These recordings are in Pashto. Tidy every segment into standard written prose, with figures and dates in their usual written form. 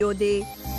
یو دی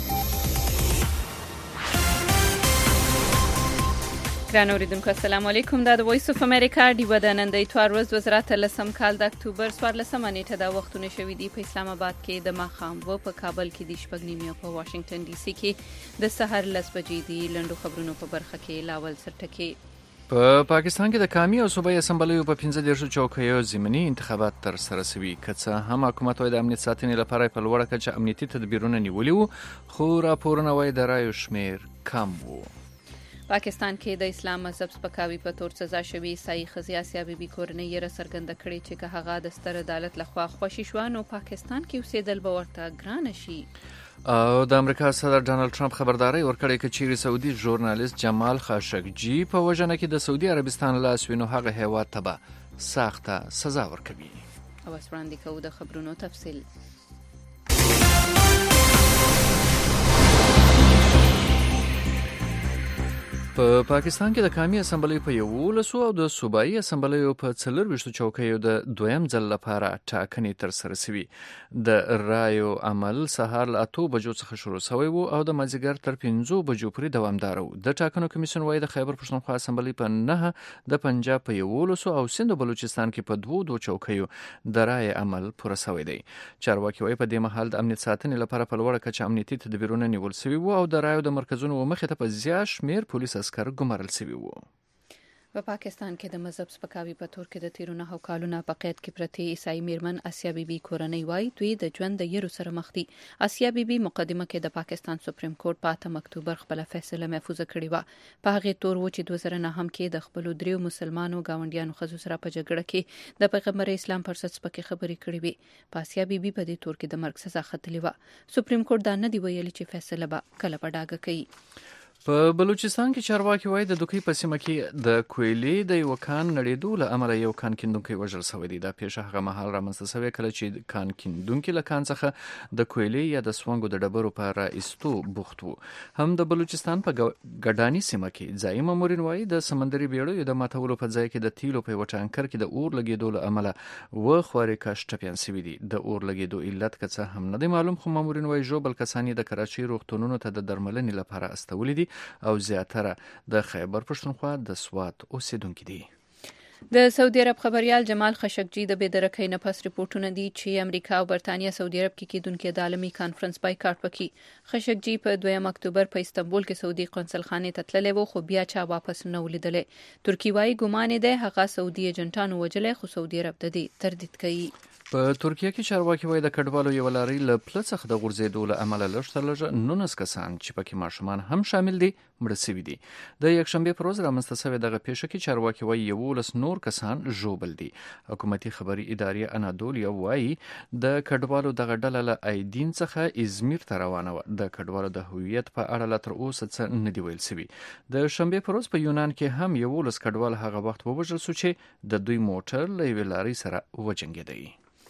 ګران اوریدونکو السلام علیکم. دا د وایس اف امریکا ډیوه د نن د اتوار ورځ وزارت لسم کال د اکتوبر 14 نیټه دا وختونه شوې دي. په اسلام آباد کې د ماښام و په کابل کې د شپږ نیمې او په واشنگټن ډي سي کې د سحر 10 بجې دي. لنډو خبرونو په برخه کې لاول سرټکي په پاکستان کې د قومي او صوبایي اسمبلیو په 15 چوکیو ضمني انتخابات تر سره شوي. که څه هم حکومت وايي د امنیت ساتنې لپاره په لوړه کچه امنیتي تدبیرونه نیولي وو، خو راپورونه وايي د رایو شمیر کم وو. پاکستان کې د اسلام مذهب سپکاوي په تور سزا شوی عیسائی ښځې آسیا بیبي کورنۍ یې څرګنده کړې چې که هغه د ستر عدالت لخوا خوشي شوه نو پاکستان کې اوسېدل به ورته ګرانه شي. او د امریکا صدر ډانلډ ټرمپ خبرداري ورکړې چې چیرې سعودي ژورنالیست جمال خاشقجي په وژنه کې د سعودي عربستان لاس وینو هغه هیواد ته به سخته سزا ورکوي. او اس وړاندې کوو د خبرونو تفصیل. په پاکستان کې د قومي اسمبلیو په 11 او د صوبایي اسمبلیو په 24 چوکیو د دویم ځل لپاره ټاکنې تر سره شوي. د رایو عمل سهار له 8 بجو څخه شروع شوی وو او د مازیګر تر 5 بجو پورې دوامدار وو. د ټاکنو کمیسیون وايي د خیبر پښتونخوا اسمبلی په 9، د پنجاب په 11 او سند بلوچستان کې په 2 چوکیو د رای عمل پوره شوی دی. چارواکي وايي په دې مهال د امنیت ساتنې لپاره په لوړه کچه امنیتي تدبیرونه نیول شوي وو او د رایو د مرکزونو مخې ته په زیات شمیر پولیس عسکر ګمارل شوي وو. په پاکستان کې د مذهب سپکاوي په تور کې د تیرو 9 کالونو په قید کې پرتې عیسائی میرمن آسیا بیبي کورنۍ وايي دوی د ژوند د یرو سره مخ دي. آسیا بیبي مقدمه کې د پاکستان سپریم کورټ په 8 اکتوبر خپل فیصله محفوظه کړې و. په هغه تور و چې 2009 کې د خپل دریو مسلمانانو گاونډیانو خزو سره په جګړه کې د پیغمبر اسلام پر ضد سپکې خبرې کړې وي. په آسیا بیبي په دې تور کې د مرګ سزا ختلې و. سپریم کورټ دا نه دی ویلي چې فیصله به کله په ډاګه کوي. په بلوچستان کې چارواکي وايي د دوکۍ په سیمه کې د کویلي د یو کان نړېدو له امله یو کان کیندونکی وژل شوی دی. دا پیښه هغه مهال رامنځته شوې کله چې کان کیندونکی له کان څخه د کویلي یا د سونګو د ډبرو په راایستو بوخت وو. هم د بلوچستان په ګډانی سیمه کې ځایي مامورین وايي د سمندري بیړیو د ماتولو په ځای کې د تیلو په وټانکر کې د اور لګیدو له امله و خوري کاش ټپيان شوی دي. د اور لګیدو علت که څه هم نه دی معلوم، خو مامورین وايي ژوبل کسان د کراچۍ روغتونونو ته د درملنې لپاره استولي دي او زیاتره د خیبر پښتونخوا د سوات اوسیدونکو دي. د سعودي عرب خبريال جمال خاشقجي د بېدرکۍ نه پس رپورټونه دي چې امریکا او برتانیا سعودي عرب کې کېدونکو د عالمي کانفرنس بایکاټ وکړي. خاشقجي په 2 اکتوبر په استنبول کې سعودي قونسل خانه ته تللی و، خو بیا چا واپس نه ولیدلې. ترکیه وايي ګمان دی هغه سعودي ایجنټانو وجلې، خو سعودي عرب د دې تردید کوي. په ترکیه کې چارواکي وايي د کډوالو یو لاري له پله څخه د غورځېدو له امله لږ تر لږه 19 کسان چې پکې ماشومان هم شامل دي مړه شوي دي. د یکشنبې پر ورځ رامنځته شوې دغه پیښه کې چارواکي وايي 11 نور کسان ژوبل دي. حکومتي خبري ادارې انادولیا وايي د کډوالو دغه ډله له ایدین څخه ازمیر ته روانه و. د کډوالو د هویت په اړه لا تر اوسه څه نه دی ویل شوي. د شنبې پر ورځ په یونان کې هم 11 کډوال هغه وخت ووژل شو چې د دوی موټر له یوې لارې سره وجنګېدی.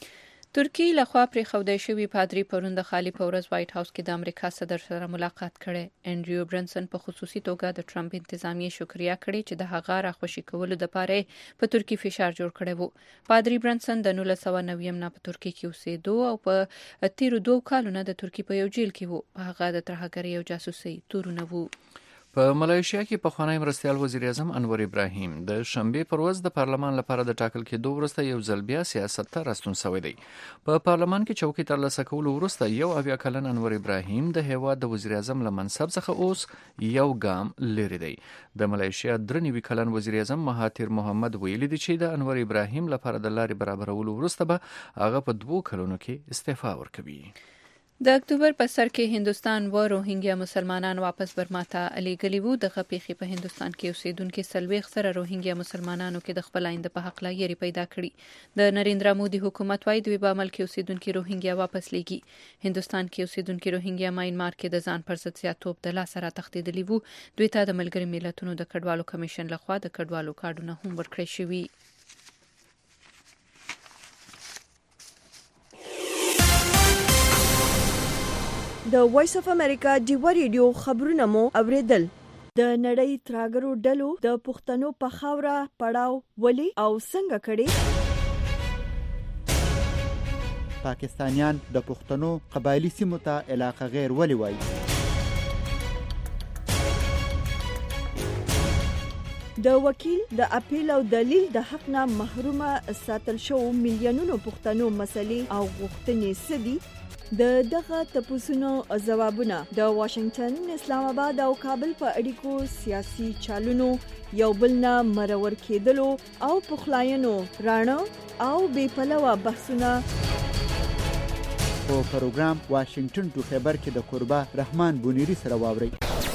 ترکیه لخوا پرې خودای شوی پادری پرون د خالی په ورځ وایټ هاوس کې د امریکا صدر سره ملاقات کړي. انډریو برنسن په خصوصي توګه د ټرمپ انتظامیه شکریا کړې چې د هغه راخوشي کولو لپاره په ترکیه فشار جوړ کړی وو. پادری برنسن د 1990 نه په ترکیه کې اوسېدو او په تیرو 2 کالونو د ترکیه په یو جیل کې وو. هغه د ترهګرۍ او جاسوسۍ تورونه وو. په ملایشیا کې پخوانی مرستیال وزیر اعظم انور ابراهیم د شنبې پر ورځ د پارلمان لپاره د ټاکل کېدو وروسته یو ځل بیا سیاست ته راستون شوی دی. په پارلمان کې چوکۍ ترلاسه کولو وروسته 71 کلن انور ابراهیم د هیواد د وزیر اعظم له منصب څخه اوس یو ګام لري دی. د ملایشیا 93 کلن وزیر اعظم مهاتیر محمد ویلي دی چې د انور ابراهیم لپاره د لارې برابرولو وروسته به هغه په 2 کلونو کې استعفا ورکوي. د اکتوبر په سر کې هندستان و روهینګیا مسلمانان واپس برما ته لېږلي وو. دغه پیښې په هندستان کې اوسېدونکو 40 سره روهینګیا مسلمانانو کې د خپل آینده په حق لا یری پیدا کړي. د نریندرا مودي حکومت وايي دوی په عمل کې اوسېدونکو روهینګیا واپس لېږي. هندستان کې اوسېدونکو روهینګیا ماینمار کې د ځان پر ضد سیاستوب د لاس سره تښتېدلي وو. دوی ته د ملګري ملتونو د کډوالو کمیشن لخوا د کډوالو کارډونه هم ورکړل شوي. د وایس اف امریکا ډیوه ریډیو خبرونه مو اوریدل. د نړۍ تراګرو ډلو د پښتنو په خاوره پړاو ولي او څنګه کړي. پاکستانیان د پښتنو قبایلی سیمو ته علاقه غیر ولې وایي؟ د وکیل د اپیل او دلیل د حق نه محرومه ساتل شو میلیونونو پښتنو مسلې او غوښتنې سدي د دغه تپوسونو ځوابونه د واشنگټن، اسلام آباد او کابل په اړیکو سیاسي چالونو یو بل نه مرور کېدلو او پخلاینو رانه او بې پلوه بحثونه په پروګرام واشنگټن ټو خیبر کې د قربا رحمان بونیری سره واوري.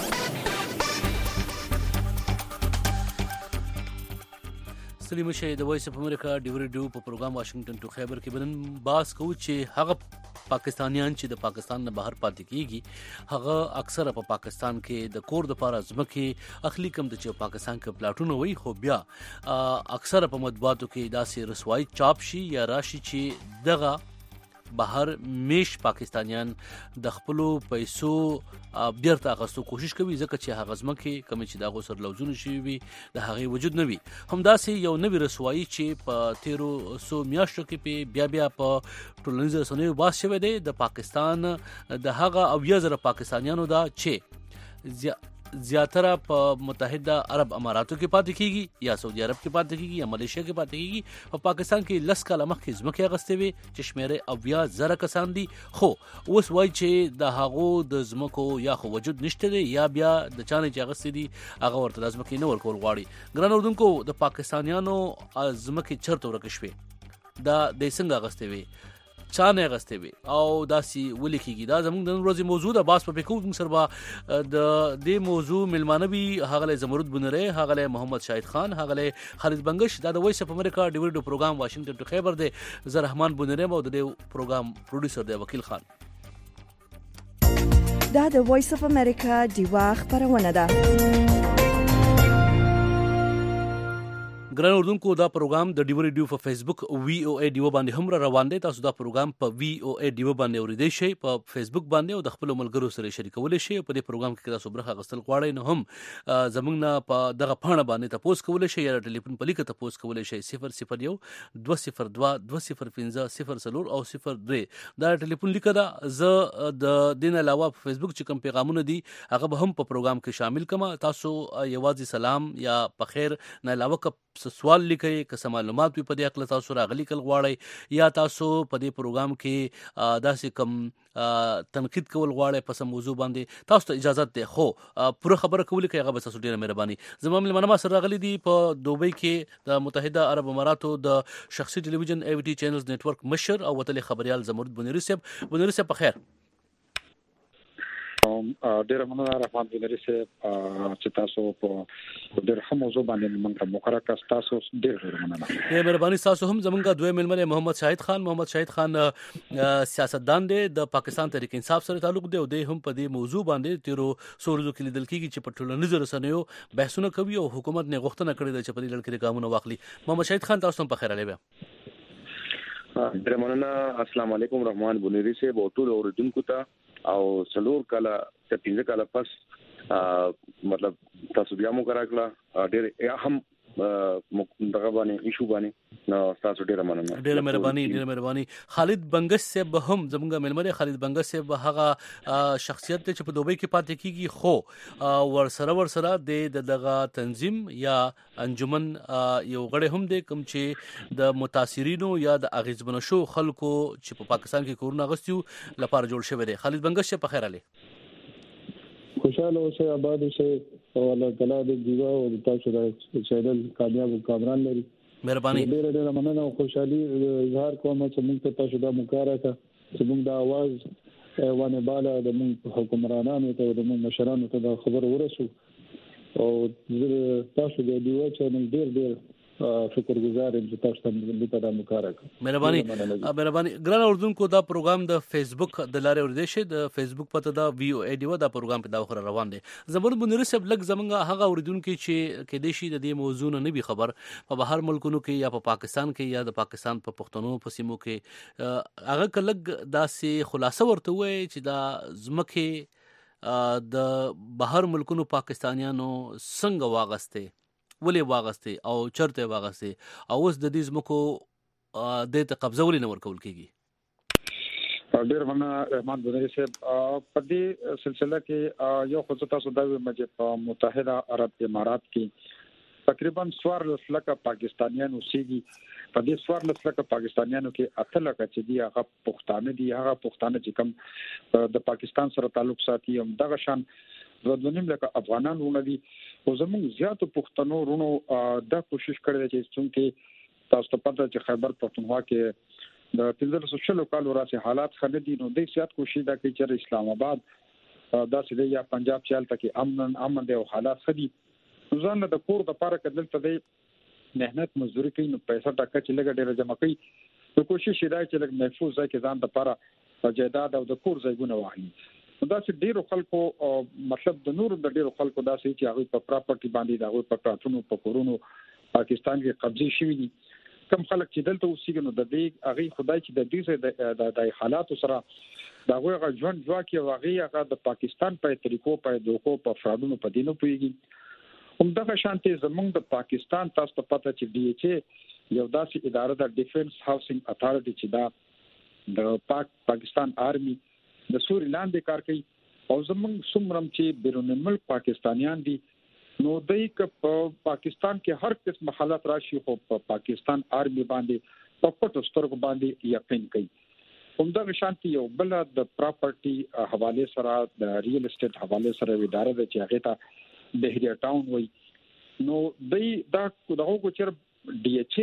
سلیم شه د وایس اف امریکا ډیوریډو په پروګرام واشنگټن ټو خیبر کې بنن باس کو چې هغه پاکستانیان چې د پاکستان نه بهر پاتې کیږي هغه اکثره په پاکستان کې د کور د پاره ځمکه اخلي کم د چې پاکستان کې پلاټونه وي خو بیا اکثره په مطبوعاتو کې داسې رسوایی چاپ شي یا راشي چې دغه بهر میش پاکستانیان د خپل پیسو بیرته اخستو کوشش کوي ځکه چې هغه ځمکه کم چې دغه سر لوزونه شي وي د هغه وجود نه وي. همداسې یو نوی رسوایی چې په 1300 میاشتو کې بیا په ټولنیز رسنیو باس شوی دی د پاکستان د هغه او یزره پاکستانیانو دا چې زیاتره په متحده عرب اماراتو کې پاتې کیږي یا سعودي عرب کې پاتې کیږي یا ملیشیا کې پاتې کیږي. په پاکستان کې لس کاله مخکې ځمکې اغستې وي چې شمیره اویا زره کسان دي خو اوس وایي چې د هغو د ځمکو یا خو وجود نشته دی یا بیا د چانه چې اغستې دي هغه ورته د ځمکې نه ورکول غواړي. ګران اردوونکو د پاکستانیانو ځمکې چرته ورکه شوې دا د څنګه اغستې وي چانه غستې وي او داسي ولیکيږي دا زموږ د ورځې موضوع د باس په پکو سره با د دې موضوع ملمانوي هغه زمرد بنره هغه محمد شاهد خان هغه خالد بنگش دا د وایس اف امریکا ډیوریډو پروګرام واشنگټن ټو خیبر دی زه رحمان بنره او د پروګرام پروډوسر دی وکیل خان. دا د وایس اف امریکا دیوا خبرونه ده. ګران اردوونکو دا پروګرام د ډیوریډیو په فیسبوک وی او ای ډیو باندې هم روان دی. تاسو دا پروګرام په وی او ای ډیو باندې اوریدئ شئ په فیسبوک باندې او د خپل ملګرو سره شریکولای شئ. په دې پروګرام کې تاسو برخه غوښتل غواړئ نو هم زموږ نه په دغه پاڼه باندې تاسو کولای شئ یا ټلیفون په لیکه تاسو کولای شئ 001 202 205 او 03 دا ټلیفون لیکه دا زه د دین علاوه په فیسبوک چې کوم پیغامونه دي هغه به هم په پروګرام کې شامل کما. تاسو یوازې سلام یا په خیر نه علاوه سوال لیکي که سم معلومات په دې اقل تاسو راغلي کول غواړئ یا تاسو په دې پروګرام کې داسې کم تنقید کول غواړئ په سم موضوع باندې تاسو ته اجازه ده خو پوره خبره کول کې هغه به تاسو ډیره مهرباني. زموږ ملمنه سره راغلي دي په دوبۍ کې د متحده عرب اماراتو د شخصي ټلویزیون ای وی ټي چینلز نتورک مشر او وتلي خبريال زمرد بنيري صاحب په خیر. ډېر مننه رحمان بنيري صاحب چې تاسو په ډېر هم موضوع باندې موږ ته مقرره کړ. تاسو ډېر مننه. مهرباني تاسو هم زمونږ دوه ملمنه محمد شاهد خان سیاستدان دی د پاکستان تحریک انصاف سره تعلق دی او د هم په دې موضوع باندې 1300 کې لیدل کېږي چې په ټولنیزو رسنیو بحثونه کوي او حکومت نه غوښتنه کړې ده چې په دې لړ کې ګامونه واخلي. محمد شاهد خان تاسو هم په خیر علي. ډېر مننه. السلام علیکم رحمان بنيري صاحب او ټول اوریدونکو ته او څلور کاله ته 15 کاله پس مطلب تاسو بیا مو کراکلا ډېر اهم دغه باندې ایشو باندې نو تاسو ډېر مهرباني. خالد بنگش صاحب هم زموږ ملمره خالد بنگش صاحب هغه شخصیت چې په دوبۍ کې پاتې کیږي خو ورسره دغه تنظیم یا انجمن یو غړی هم دی کوم چې د متاثرینو یا د اغیزمن شو خلکو چې په پاکستان کې کورونه غستیو لپاره جوړ شوی دی. خالد بنگش په خیر علي. خوشاله اوسئ آباد اوسئ او الله تعالی دې دیوا او تاسو د چینل کامیاب کامران لري. مهرباني. ډېر مننه او خوشحالي اظهار کوم چې موږ ته تاسو دا مکارکه چې موږ د आवाज ونه بالا د موږ حکمرانانو ته د موږ مشرانو ته دا خبر ورسو او تاسو د دیوا چینل ډېر شکر گزار یم چې تاسو ته د مکارکه. مهرباني. ګران اردوونکو دا پروګرام د فیسبوک د لارې اوریدل شي. د فیسبوک پته دا وی او ای ډیو دا پروګرام په دا وخت روان دی. زمرد بنيري صاحب لګ زمونږ هغه اوریدونکو چې کې دیشي د دې موضوع نه بي خبر په بهر ملکونو کې یا په پاکستان کې یا د پاکستان په پښتنو په سیمو کې هغه کلګ داسې خلاصه ورته وای چې دا زمکه د بهر ملکونو پاکستانیانو څنګه واغسته ولې واغسته او چرته واغسته او اوس د دې زمکو د قبضه ولې نه ورکول کیږي. ډیر مننه رحمان بنيري صاحب. په دې سلسله کې یو خصوصا تاسو د متحده عرب امارات کې تقریبا 14 لک پاکستانیان اوسېږي. په دې 14 لک پاکستانیانو کې 8 لک چې دي هغه پښتانه دي. هغه پښتانه چې کوم د پاکستان سره تعلق ساتي هم دغه شان 2.5 لک افغانان ونه دي. او زموږ زیاتو پښتنو رونو دا کوشش کړی چې څنګه تاسو ته پته چې خیبر پختونخوا کې د 1500 کالو راځي حالات خنه دي. نو د سیاست کوشش دا کوي چې اسلام آباد دا سده یا پنجاب چال تکي امن دی او حالات خدي ځان د کور د پاره کدل ته د مهنت مزدوري کوي نو پیسې ټاکه چې لګ ډېر جمع کوي. نو کوشش دی چې لګ محفوظ ځای کې ځان د پاره جیداد او د کور ځایونه واهي. نو دا چې ډېر خلکو مطلب د نور د ډېر خلکو دا چې هغه په پراپرټي باندې دا په پاتونو په کورونو پاکستان کې قبضه شوی دي. کم خلک چې دلته اوسېږي نو د دې هغه خدای چې د دې د حالات سره دا غوړه ژوند ځواکي هغه د پاکستان په طریقو په دوکو په فرادونو په دینو پويږي. هم دغه شانتي زمونږ د پاکستان تاسو ته پته چې دی چې یو داسې اداره د ډیفنس هاوسینګ اتھارټي چې دا د پاکستان آرمي د سوري لاندې کار کوي. او زمونږ سمرم چې بیرون ملک پاکستانیان دي نو دای په پاکستان کې هر قسم حالات راشي خو په پاکستان آرمي باندې په پټو سترګو باندې یقین کوي. همدغه شانتي یو بل د پراپرټي حواله سره د ریل اسټیټ حواله سره اداره د چې هغه ته بهریا ټاون وای. نو دا دغه کو چر ډي ایچ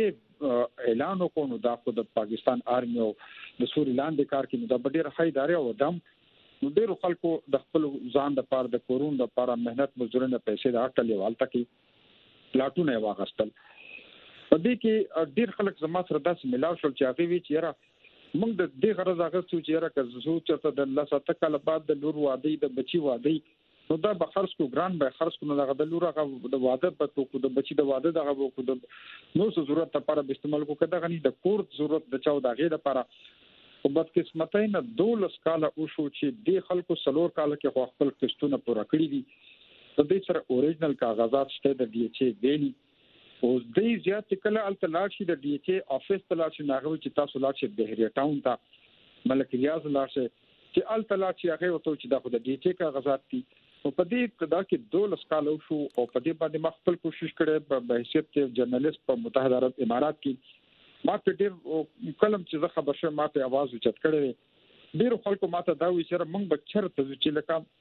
اعلان وکړو دا خو د پاکستان آرمي او د سوري لاندې کار کې د ډېر ښه ادارې او دم نو ډېر خلکو د خپل ځان د پاره د کورون د پاره مهنت مزدورانه پیسې د اټلې والته کې پلاټونه واغستل. په دې کې ډېر خلک زما سره داسې ملاو شول چې هغه وی چې را موږ د دې غرض اغستو چې را کزو چې د الله سات کله بعد د لور وادي د بچي وادي نو دا به خرڅ کو ګران به خرڅ کو نه د لور هغه د واده په کو د بچي د واده دغه کو د نو ضرورت لپاره به استعمال کو کده غني د کور ضرورت د چاو د غیر لپاره او بد قسمتای نه 12 کاله او شو چې د خلکو سلور کاله کې خپل قسطونه پوره کړی دي. د دې سره اوریجنل کاغذات شته د ډي ایچ ویلي او د زیات کله التلاشي د ډي ایچ افیس تلاشي ناغوي چې تاسو لاشي بهریا ټاون ته ملک ریاض لاشي چې التلاشي هغه وته چې د خود ډي ایچ کاغذات دي. او په دې ابتدا کې 12 کاله او شو او په دې باندې خپل کوشش کړي په حیثیت جرنالست په متحده عرب امارات کې ما په ډېر کلم چې زه خبر شوم ما په आवाज اوچت کړی ډېر خلکو ماته دا وی چې موږ به چرته چې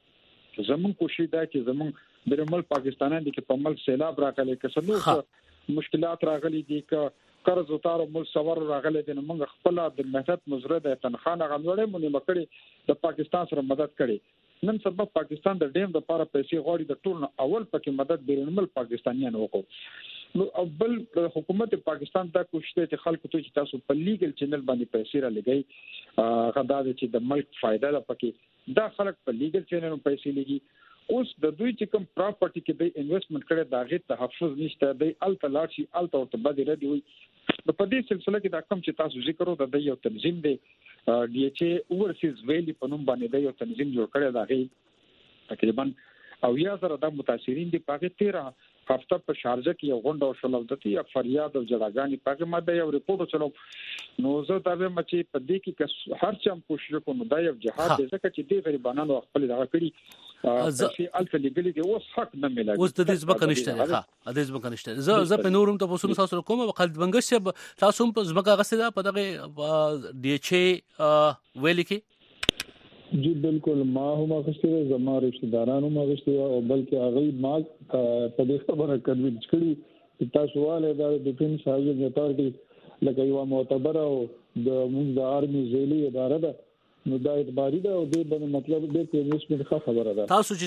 لکه زمون کوشش دا چې زمون برمل پاکستانان دي کې په ملک سیلاب راغلي که څنګه مشکلات راغلي دي که قرض وتار مل سور راغلي دي نو موږ خپل د مهنت مزره د تنخواه غنوړې مونږ مکړي د پاکستان سره مدد کړي. نن سبب پاکستان د ډیم د لپاره پیسې غوړي د ټول اول پکې مدد بیرونمل پاکستانیان وکړو. نو اول حکومت پاکستان دا کوشش کوي چې خلکو ته چې تاسو په لیګل چینل باندې پیسې را لګي غدا چې د ملک فائدہ لپاره دا خلک په لیګل چینل پیسې لګي. اوس د دوی چې کوم پراپرټي کې د انویسټمنټ کړي دا غي تحفظ نشته د التلاشي الته بده ردی وي. په دې سلسله کې دا کوم چې تاسو ذکر وکړو د یو تنظیم دی ډي ایچ اورسیز ویلی په نوم باندې د یو تنظیم جوړ کړی دا غي تقریبا او یا سره د متاثرین دی پاګه 13 هفته په شارجه کې یو غونډه وشول د دې فریاد او جړاګانی پاګه ماده یو ریپورت چلو نو زه دا به مچي په دې کې هر چا کوشش کوم دا یو جهاد دی ځکه چې دې غریبانو خپل دغه کړی چې الته لګلې دی اوس حق نه ملایي اوس د دې ځمکه نشته ها د دې ځمکه نشته زه په نورم ته وسونو تاسو کوم خالد بنګش تاسو په ځمکه غسه په دغه ډي ایچ ویل کې جی بالکل ما هم غشتي زما رشتہ دارانو ما غشتي او بلکې هغه ما په دې خبره کنوینس کړي چې تاسو والے د ډیفنس هاوسینګ اتھارټي لکه یو معتبر او د موږ د آرمي ځېلي اداره ده نو دا اعتباري ده او دې باندې مطلب دې کې انویسټمنټ خبره ده. تاسو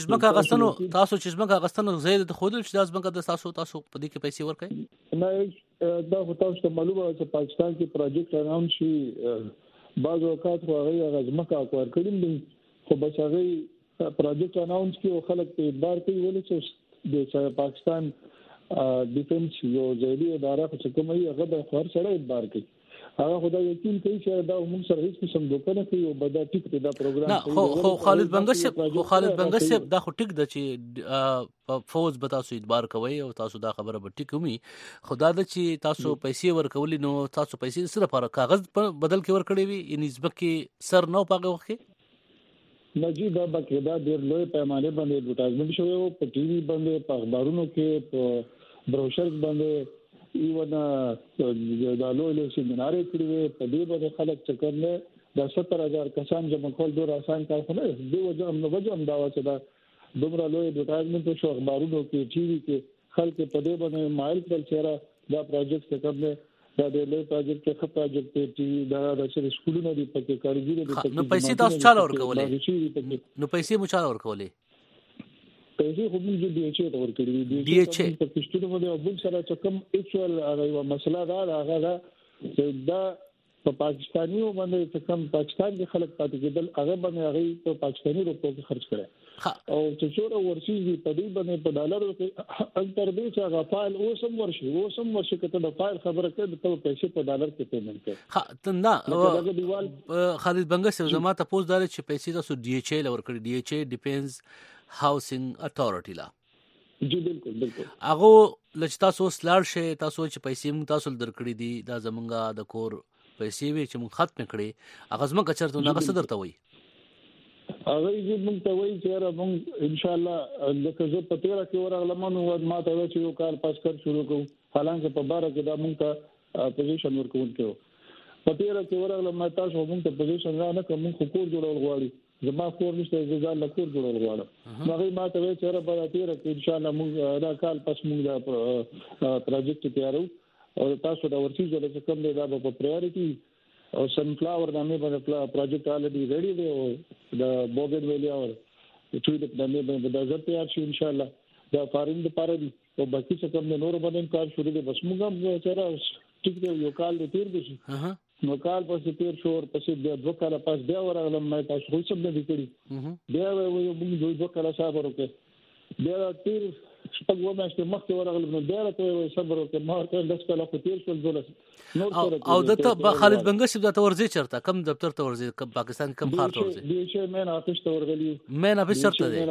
چې ځمکه غستنو زید خودل چې د ځمکه د تاسو په دې کې پیسې ورکړي نه دا تاسو ته معلومه چې پاکستان کې پروجیکټ اناونس شي بعض اوقات هغه ځمکه اکوار کړي دي خو بس هغه پروجیکټ اناونس کې خلک په اعتبار کوي ولې چې د پاکستان ډیفنس یو ځایي اداره چې کومه هغه د خور سره اعتبار کوي هغه خدای یقین کوي چې دا موږ سره هیڅ قسم دوکه نه کوي او بدا ټیک ته دا پروګرام نه خو خالد بنګس دا خو ټیک د چې فوز به تاسو اعتبار کوي او تاسو دا خبره به ټیک ومي خدا د چې تاسو پیسې ورکولې نو تاسو پیسې سره پر کاغذ بدل کې ورکړې وي ان نسبت کې سر نو پاګه وخت نجی دا باقاعده ډېر لوی پیمانه باندې اډورټایزمنټ شوی او په ټي وي باندې په اخبارونو کې په بروشر باندې ایونه د لوی سیمینارې کړې په دې باندې خلک چکر نه د 70000 کسان جمع کول ډېر آسان کار نه دی وجه هم دا و چې دا دومره لوی اډورټایزمنټ شو اخبارونو کې ټي وي کې خلک په دې باندې مایل کړل چې دا پروجیکټ څنګه نه دا د لوی پروجیکټ کې پروجیکټ ټي وي دا د سکولونو د پکې کاریګری د نو پیسې تاسو چاله ورکولې نو پیسې مو چاله ورکولې پیسې خو موږ دی چې دا ورکړي دی چې په کښتونو باندې او بل سره چې کوم ایکچوال هغه مسله دا هغه چې دا په پاکستاني باندې چې کوم پاکستان کې خلک پاتې کېدل هغه باندې هغه په پاکستاني روپو کې خرج کړي او چې څوره ورسیږي په دې باندې په ډالر کې انتر دې چې هغه فایل اوسم ورشي کته د فایل خبره کوي ته پیسې په ډالر کې پیمنټ کوي ها خالد بنګس زما ته پوز دار چې پیسې تاسو ډي ایچ ای لور کړی ډي ایچ ای ډیفنس هاوسینګ اتارټی لا جی بالکل هغه لچتا سو سلاړ شي تاسو چې پیسې موږ تاسو درکړې دي دا زمونږه د کور پیسې وی چې موږ ختم کړې هغه زما کچرته نه صدر ته وي هغه یې موږ ته وایي چې موږ ان شاء الله لکه زه په تیرا کې ورغلم نو ما ته وایي چې یو کال پاس کړ شروع کوم حالانکه په بار کې دا موږ ته پوزیشن ورکول کېو په تیرا کې ورغلم ما تاسو موږ ته پوزیشن را نه کوم خو کور جوړول غواړي زما کور نشته زه لکور جوړول غواړم هغه ما ته وایي چې په تیرا کې ان شاء الله موږ دا کال پس موږ دا پروجیکټ تیارو او تاسو دا ورسیږي چې کوم دی دا په پرایورټي او سنفلاور نامې باندې پروجیکټ الریډي ریډي دی او د بوګن ویلی اور چې د نامې باندې د ځل تیار شي ان شاء الله دا فارین لپاره دی او باقي څه کوم نور باندې کار شروع دی بس موږ هم چې ټیک دی یو کال دی تیر دی نو کال پسې تیر شو پسې د دوه کال پاس بیا ورغلم مې تاسو خو څه نه کړی بیا وایو دوه کال صبر وکړه بیا تیر شپږ و مې مخکې ورغلم نو بیا ته صبر وکړه ما ته د سکاله خو تیر شول دولس او دته خالد بنګس د تورځي چرته کم دفتر ته ورځي کم پاکستان کم خار ته ورځي دی چې مین افیس ته ورغلی مین افیس چرته دی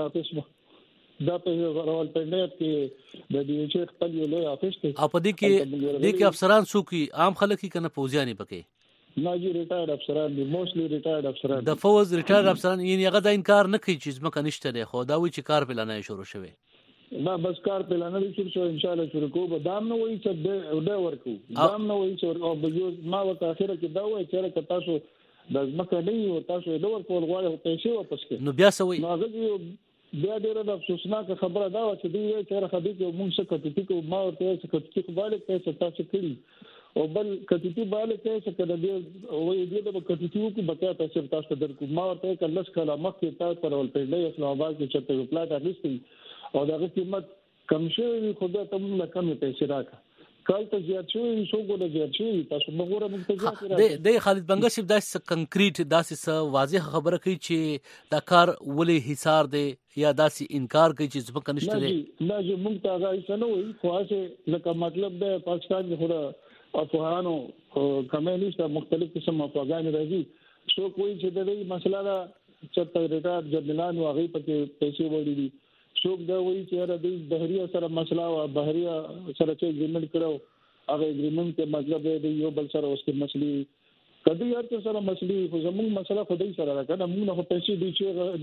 دا په راول پندات کې د دې چې خپل یو لوی افیس ته او په دې کې افسران څوک عام خلک کې کنه پوزیانی پکې ناجی ریټایرډ افسران دي موستلی ریټایرډ افسران د فوز ریټایرډ افسران یعنی هغه دا انکار نه کوي چې زما کنيشته دی خو دا وی چې کار پلانای شروع شوه ما بس کار پلانای شروع ان شاء الله شروع کوو دام نو وی چې دا ورکو دام نو وی چې او به ما وخت اخره کې دا وای چې تاسو د ځمکه نه یو تاسو د ورکول غواړئ پیسې واپس کړئ نو بیا سوي نو هغه بیا ډیره د افسوسناک خبره دا و چې دوی چې راخدي کې موږ څه کټی کو ما ورته چې کټی باندې پیسې تاسو کړی او بل کټی باندې پیسې کړه دې وې دې د کټی کو بقا پیسې تاسو درکو ما ورته کلس کلامه کې تاسو پر ول پیډې اسلام آباد کې چته یو پلاټ اخیستی او دغه قیمت کم شوی خدای ته موږ کم پیسې راکړه کال ته زیات شوی شو ګوره زیات شوی تاسو وګوره موږ ته زیات راځي د خالد بنګس داسې کنکریټ داسې واضح خبره کوي چې دا کار ولې حصار دی یا داسې انکار کوي چې ځکه نشته دی نه چې موږ ته راځي نه وي خو اسه لکه مطلب د پاکستان کې خو افغانو کمیونست مختلف قسم افغان راځي څو کوئی چې د دې مسله دا چې ریټایرډ جنرالان واغې پکې پیسې وړي دي څوک دا وایي چې را دې بهریا سره مسله او بهریا سره چې اګریمنت کړو هغه اګریمنت کې مطلب دی یو بل سره اوس کې مسلې کدی هر سره مسلې خو زموږ مسله خدای سره راکنه موږ نه پیسې دی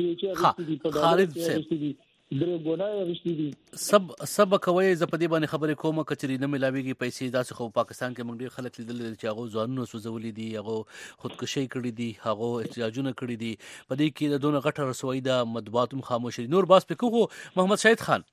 چې خالد صاحب درې ګونای رښتې دي سب کوي ز په دې باندې خبرې کوم کچري نه ملاويږي پیسې داسې خو پاکستان کې موږ ډېر خلک لیدل چې هغه ځوانونه سوزولي دي هغه خودکشي کړې دي هغه احتجاجونه کړې دي په دې کې د دونه غټه رسوي د مطبوعاتم خاموش دي نور باس پکو محمد شاهد خان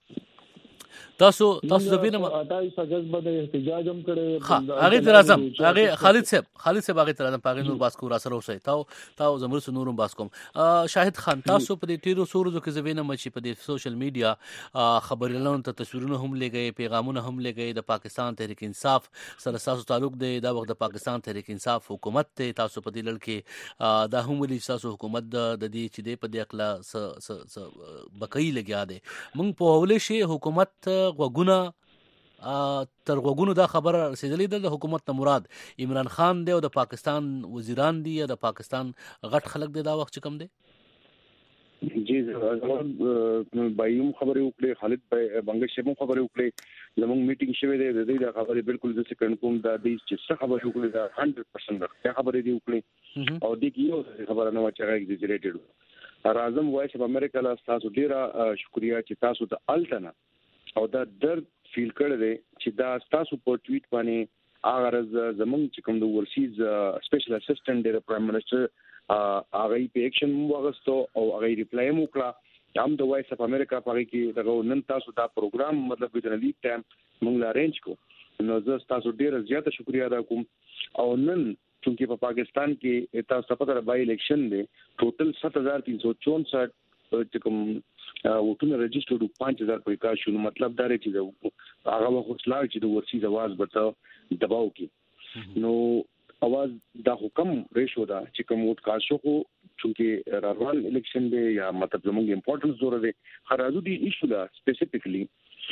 تاسو زبینه 28 اگست باندې احتجاج هم کړي هغه ترازم هغه خالد صاحب هغه ترازم پاغه نور باس کو را سره اوسه تاو زمر سره نورم باس کوم شاهد خان تاسو په دې تیرو سورزو کې زبینه مچ په دې سوشل میډیا خبرونه ته تصویرونه هم لګي پیغامونه هم لګي د پاکستان تحریک انصاف سره تاسو تعلق دی دا وخت د پاکستان تحریک انصاف حکومت ته تاسو په دې لړ کې دا هم ولي تاسو حکومت د دې چې د په دې اخلا بقای لګیا دی مونږ په ولې شي حکومت غوګونه تر غوګونو دا خبره رسیدلې د حکومت نه مراد عمران خان دی او د پاکستان وزیران دي یا د پاکستان غټ خلک دی دا وخت کم دی؟ جی زمون بایم خبرې وکړې، خالد بنگش هم خبرې وکړې، زمون میټینګ شوه دی د دې خبرې بالکل د سکند کوم دا د چې خبرې وکړې دا 100% دا خبرې دی وکړې او د کیو خبره نه وچا ایگزیجریټډ راځم وایس اف امریکا لا تاسو ډیره شکریا چې تاسو ته الټنه او دا درد فیل کړی چې دا تاسو په ټویټ باندې هغه زمون چې کوم د ورسیز سپیشل اسسټنټ د پرایم منسٹر هغه په اکشن واغستو او هغه ریپلای مو کړه هم د وایس اف امریکا په کې دغه نن تاسو دا پروګرام مطلب د لیک ټایم مونږ لا رینج کو نو زه تاسو ډیره زیاته شکریا ادا کوم او نن چې په پاکستان کې تاسو په تر بای الیکشن دی ټوټل 7364 چې کوم وټونه رجسټرډ 5000 په کا شو مطلب دا رچې دا هغه وخت لا چې د ورسیز आवाज برته دباو کی نو आवाज دا حکم ریشو دا چې کوم وټ کا شو کو چې روان الیکشن دی یا مطلب زموږ امپورټنس زور دی خرازو دی ایشو دا سپیسیفیکلی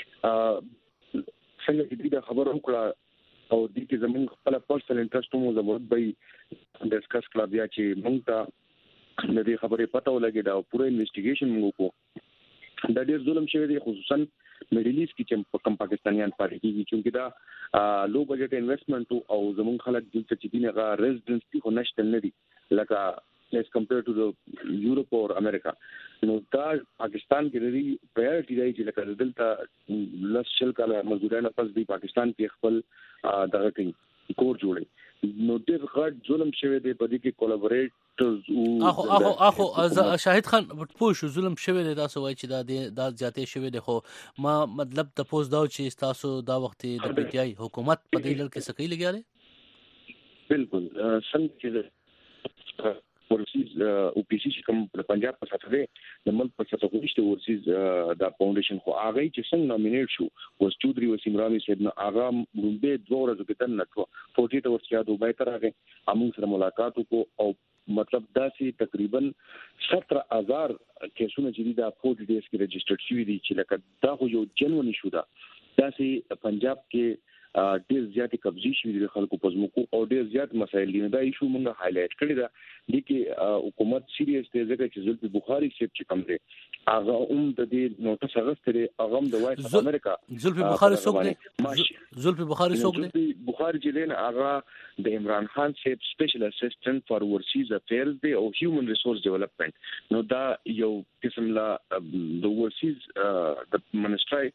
څنګه چې دا خبر وکړه او د دې زموږ خپل پرسنل انټرست مو زموږ به ډسکس کړه بیا چې موږ ته د دې خبرې پته ولګي دا پوره انویسټیګیشن موږ کو دا ډېر ظلم شوی دی خصوصا میډل ایست کې چې کم پاکستانیان پاتې کیږي چې دا لو بجټ انویسټمنٹ او زموږ خلک چې دینه غا ریزیډنسي خو نشته نه دي لکه as compared to the Europe or America نو دا پاکستان کې لري پرایورټي دی چې لکه دلته لسل کاله مزدورانه پس دی پاکستان کې خپل دغه کوي کور جوړي نو ډېر غټ ظلم شوی دی په دې کې کولیبریټرز اخو شاهد خان پوه ظلم شوی دی تاسو وایي چې دا زیاتې شوی دی خو ما مطلب تاسو دا چې تاسو دا وخت د پی ټی آی حکومت په دې لړ کې سکی لګیاله بالکل څنګه چې ورسیز او پی سی کوم په پنجاب په ساتره د ملک په ساتره کوشته ورسیز دا فاونډیشن خو هغه چې څنګه نومینیټ شو وس چودري وسیم رامي صاحب نه هغه لومبه 2 ورځې کې تن نټو 40 ورځې دوبه تر هغه موږ سره ملاقات وکړو او مطلب داسې تقریبا 17000 کیسونه چې دا 40 ډیز کې رجسټرډ شوي دي چې لکه دا خو یو جنونی شو دا داسې پنجاب کې ډیر زیات قبضې شوې د خلکو په ځمکو او ډیر زیات مسایل دي دا ایشو موږ هایلایټ کړی دا د کې حکومت سیریس دی ځکه چې زلفي بخاری سیب چې کوم دی هغه د دې نوټس غوښتل هغه د وایس اف امریکا زلفي بخاری څوک دی زلفي بخاری څوک دی بخاری چې دی هغه د عمران خان سیب سپیشل اسسټنټ فار ورسیز افیرز دی او هیومن ریسورس ډیولپمنٹ نو دا یو قسم لا د ورسیز د منسټري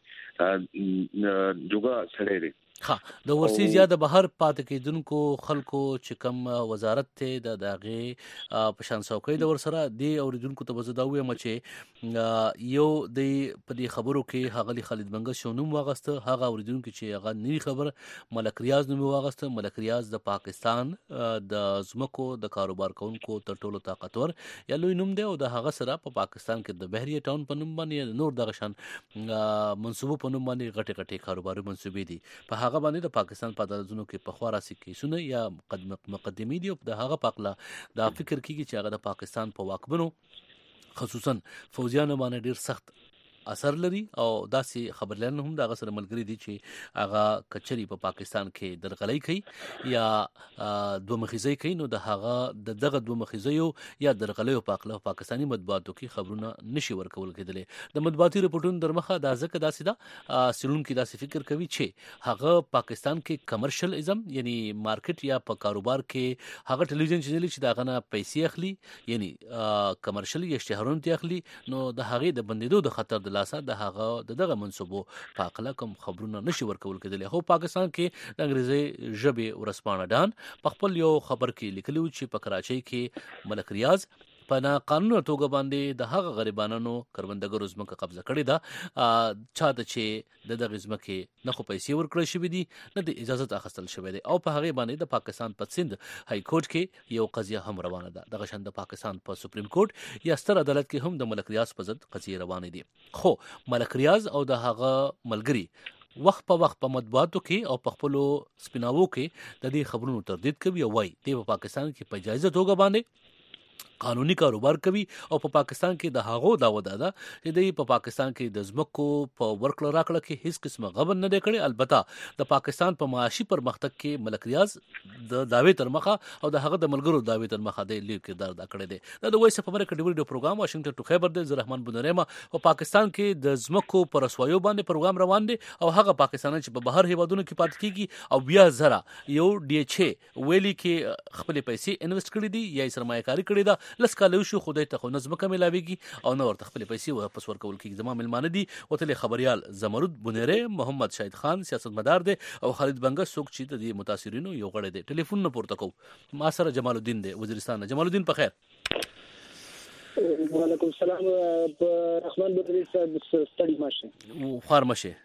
جوګه سره دی د ورسیز یا د بهر پاتې کېدونکو خلکو چې کوم وزارت ته د داغه پشان څوکۍ د ورسره دی اوریدونکو ته وزدا وې مچې یو د په دې خبرو کې هغه خالد بنگش نوم واغسته هغه اوریدونکو چې هغه نوی خبر ملک ریاض نوم واغسته ملک ریاض د پاکستان د زمکو د کاروبار کوونکو تر ټولو طاقتور یا لوی نوم دی او د هغه سره په پاکستان کې د بحریه ټاون په نوم باندې نور دغه شان منصوبو په نوم باندې غټه غټه کاروباري منصوبې دي په هغه باندې د پاکستان په عدالتونو کې په خورا سي کیسونه یا مقدمي دي د هغه پاکله دا فکر کیږي چې هغه د پاکستان په واکمنو خصوصا فوجیانو باندې ډیر سخت اثر لري او داسې خبرلن هم د غسر ملګری دي چې هغه کچري په پاکستان کې درغلي کوي یا دوه مخیزي کوي نو د هغه دغه دوه مخیزیو یا درغلي په اقله پاکستاني مطبوعاتو کې خبرونه نشي ورکول کېدل د مطبوعاتي رپورټونو درمخه د ځکه داسې دا سلون کې داسې فکر کوي چې هغه پاکستان کې کمرشل ازم یعنی مارکیټ یا په کاروبار کې هغه ټلویزیون چینل چې دا غنه پیسې اخلي یعنی کمرشل یا اشتهارونه اخلي نو د هغه د بندیدو د خطر لاسه د هغه دغه منصوبو پاکله کوم خبرونه نشي ورکول کېدل خو پاکستان کې د انګریزي ژبه ورسپانه ډان په خپل یو خبر کې لیکلو چې په کراچۍ کې ملک ریاض په نا قانوني توګه باندې د هغه غریبانو کروندګرو زمکه قبضه کړې ده چاته چې د دغه زمکه نه خو پیسې ورکړې شوې دي نه د اجازه اخیستل شوې ده او په هغه باندې د پاکستان په سند های کورټ کې یو قضیه هم روانه ده دغه شند د پاکستان په سپریم کورټ یا ستر عدالت کې هم د ملک ریاض په ضد قضیه روانه دي خو ملک ریاض او د هغه ملګری وخت په مطبوعاتو کې او په خپل سپیناوو کې د دې خبرونو تردید کوي او وايي د پاکستان کې په جایزه توګه باندې قانوني کاروبار کوي او په پاکستان کې د هغو داوا ده چې د پاکستان کې د ځمکو په ورکړه راکړه کې هیڅ قسمه غبن نه دی کړی. البته د پاکستان په معاشي پرمختګ کې ملک ریاض د داوی تر مخه او د هغه د ملګرو داوی تر مخه د لیو کردار ادا کړی دی. د وایس اف امریکا ډیوري پروګرام واشنگټن ټو خیبر د رحمان بنریما په پاکستان کې د ځمکو پر اسوایو باندې پروګرام روان دی او هغه پاکستانیان چې په بهر هیوادونو کې پاتې کیږي او بیا زرا یو ډي ایچ ویلي کې خپل پیسې انویسټ کړې دي یا سرمایه کاری کړې ده. لس کال شو خدای ته خو نظم کمه لاويږي او نو ورته خپل پیسې واپس ورکول کیږي. زموږ ملمانه دي وتل خبريال زمرد بنيره، محمد شاهد خان سیاستمدار دی او خالد بنګ سوق چې د متاثرینو یو غړی دی. ټلیفون نه پورته کو. ما سره جمال الدین دی وزیرستان. جمال الدین په خیر. وعلیکم السلام. رحمان بنيري صاحب ستړي ماشه خار مشه.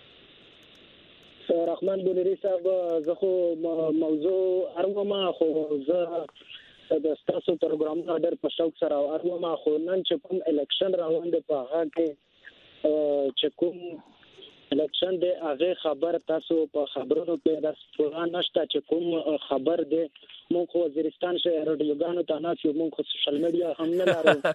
رحمان بنيري صاحب زه خو موضوع ارمه خو زه د ستاسو پروګرام ډېر په شوق سره ارمه خو نن چې کوم الیکشن روان دی په هغه کې چې کوم الیکشن دی هغه خبر تاسو په خبرونو کې د ستوران نشته چې کوم خبر دی. مونږ وزیرستان شهر رادیوګانو ته ناسیو، مونږ سوشل میډیا هم نه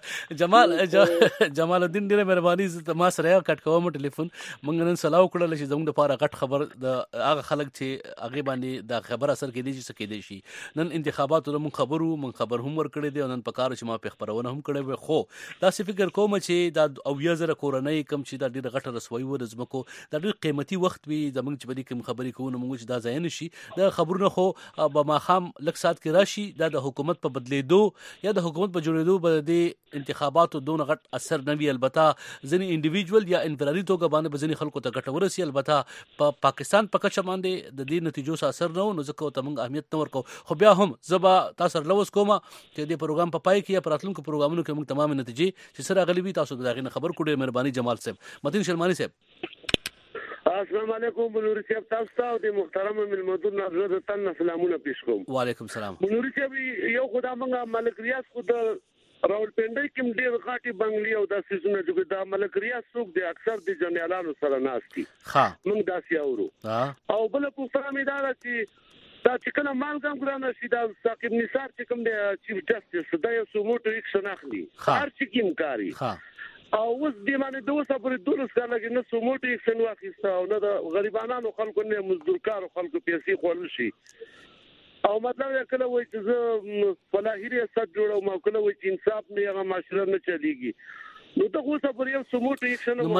لرو. جمال الدین ډیره مهرباني ما سره کټ کوم ټلیفون. مونږ نن سلام وکړل چې زموږ لپاره غټ خبر د هغه خلک چې هغه باندې د خبر اثر کې دي چې څه کې دي شي. نن انتخاباتو مونږ خبر هم ور کړی دی او نن په کار چې ما په خبرونه هم کړی وي. خو دا څه فکر کوم چې دا او یا زره کورنۍ کم چې دا ډیره غټه رسوي و د زمکو دا ډیر قیمتي وخت وي زمونږ چې بدی کوم خبرې کوو موږ چې دا ځای نه شي دا خبرونه خو به ما خام لک سات کې راشي. دا د حکومت په بدلیدو یا د حکومت په جوړېدو به د انتخاباتو دون غټ اثر نه وي. البته ځینې انډیویډوال یا انفرادي توګه باندې به ځینې خلکو ته ګټه ورسي. البته په پاکستان په کچه باندې د دې نتیجو سره اثر نه و نو ځکه ته موږ اهمیت نه ورکو. خو بیا هم زبا تاسو لوس کومه چې د پروګرام په پای کې یا پراتلونکو پروګرامونو کې موږ تمام نتیجې چې سره غلیبي تاسو دغه خبر کړئ. مهرباني جمال صاحب. متین شرمانی صاحب. السلام علیکم بنوري صاحب. تاسو ته د محترم ملمدون حضرت تن سلامونه پیښ کوم. وعلیکم السلام. بنوري صاحب یو خدای مونږه ملک ریاض خو د راولپنډي کې ډېر غاټي بنگلي او د سيزونه چې د ملک ریاض څوک د اکثر د جنرالانو سره ناشتي. ها مونږ داسې اورو او بل په فرامې دا چې دا چې کله مالګم ګرانه شي دا ثاقب نثار چې کوم د چیف جسټس دا یو سموټو اکشن اخلي هر څه کیم کاری. او اوس د باندې د اوسه پر 12 کال کې نه سموټي اکشن واخیسته او نه د غریبانو خلکو نه مزدورکارو خلکو پیسې خورل شي. او مطلب یې کله وایي چې زه فلاحي ریاست جوړوم او کله وایي چې انصاف نه هغه معاشره نه چلیږي. نو ته اوسه پر یو سموټي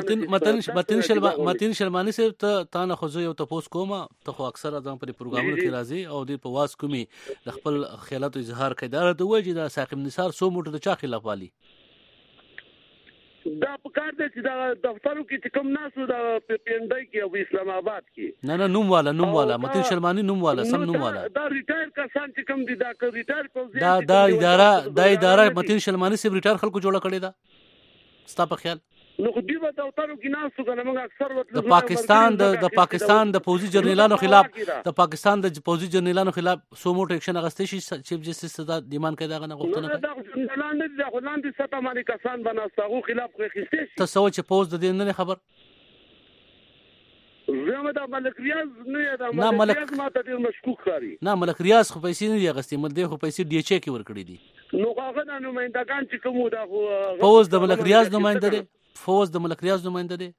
اکشن متین شرمانی صاحب ته نه خو یو تاسو کومه ته خو اکثر ځان پر پروګرامونو کې راځي او د په واس کومي د خپل خیالات اظهار کوي. دا د وایي چې د ثاقب نثار سموټ د چا خلاف والی دا په کار دی چې دا دفترو کې چې کوم ناسو دا پینډای کې او اسلام آباد کې نه نوم والا متین شرمانی نوم والا سم نوم والا دا ریټایر کسان چې کوم دي دا ریټایر په دا اداره متین شرمانی سي ریټایر خلکو جوړه کړی دا ستا په خیال نو خو دی په دفترو کې ناسو کنه موږ اکثر د پاکستان د پوزي جرنیلانو خلاف سو موټ اکشن اغستې شي چیف جسټس دا دیمان کوي دا نه غوښتنه کوي. دا لاندې ستا باندې کسان بناستغو خلاف خو خسته شي. تاسو چې پوز د دین نه خبر زما دا ملک ریاض نه دا ملک ریاض ماته ډیر مشکوک کاری. نه ملک ریاض خو پیسې نه دی اغستې مل دی خو پیسې ډي ایچ کې ور کړې دي. نو هغه د نمائندگان چې کوم دا خو پوز د ملک ریاض نمائنده دی. ملک ریاض نمائنده دی.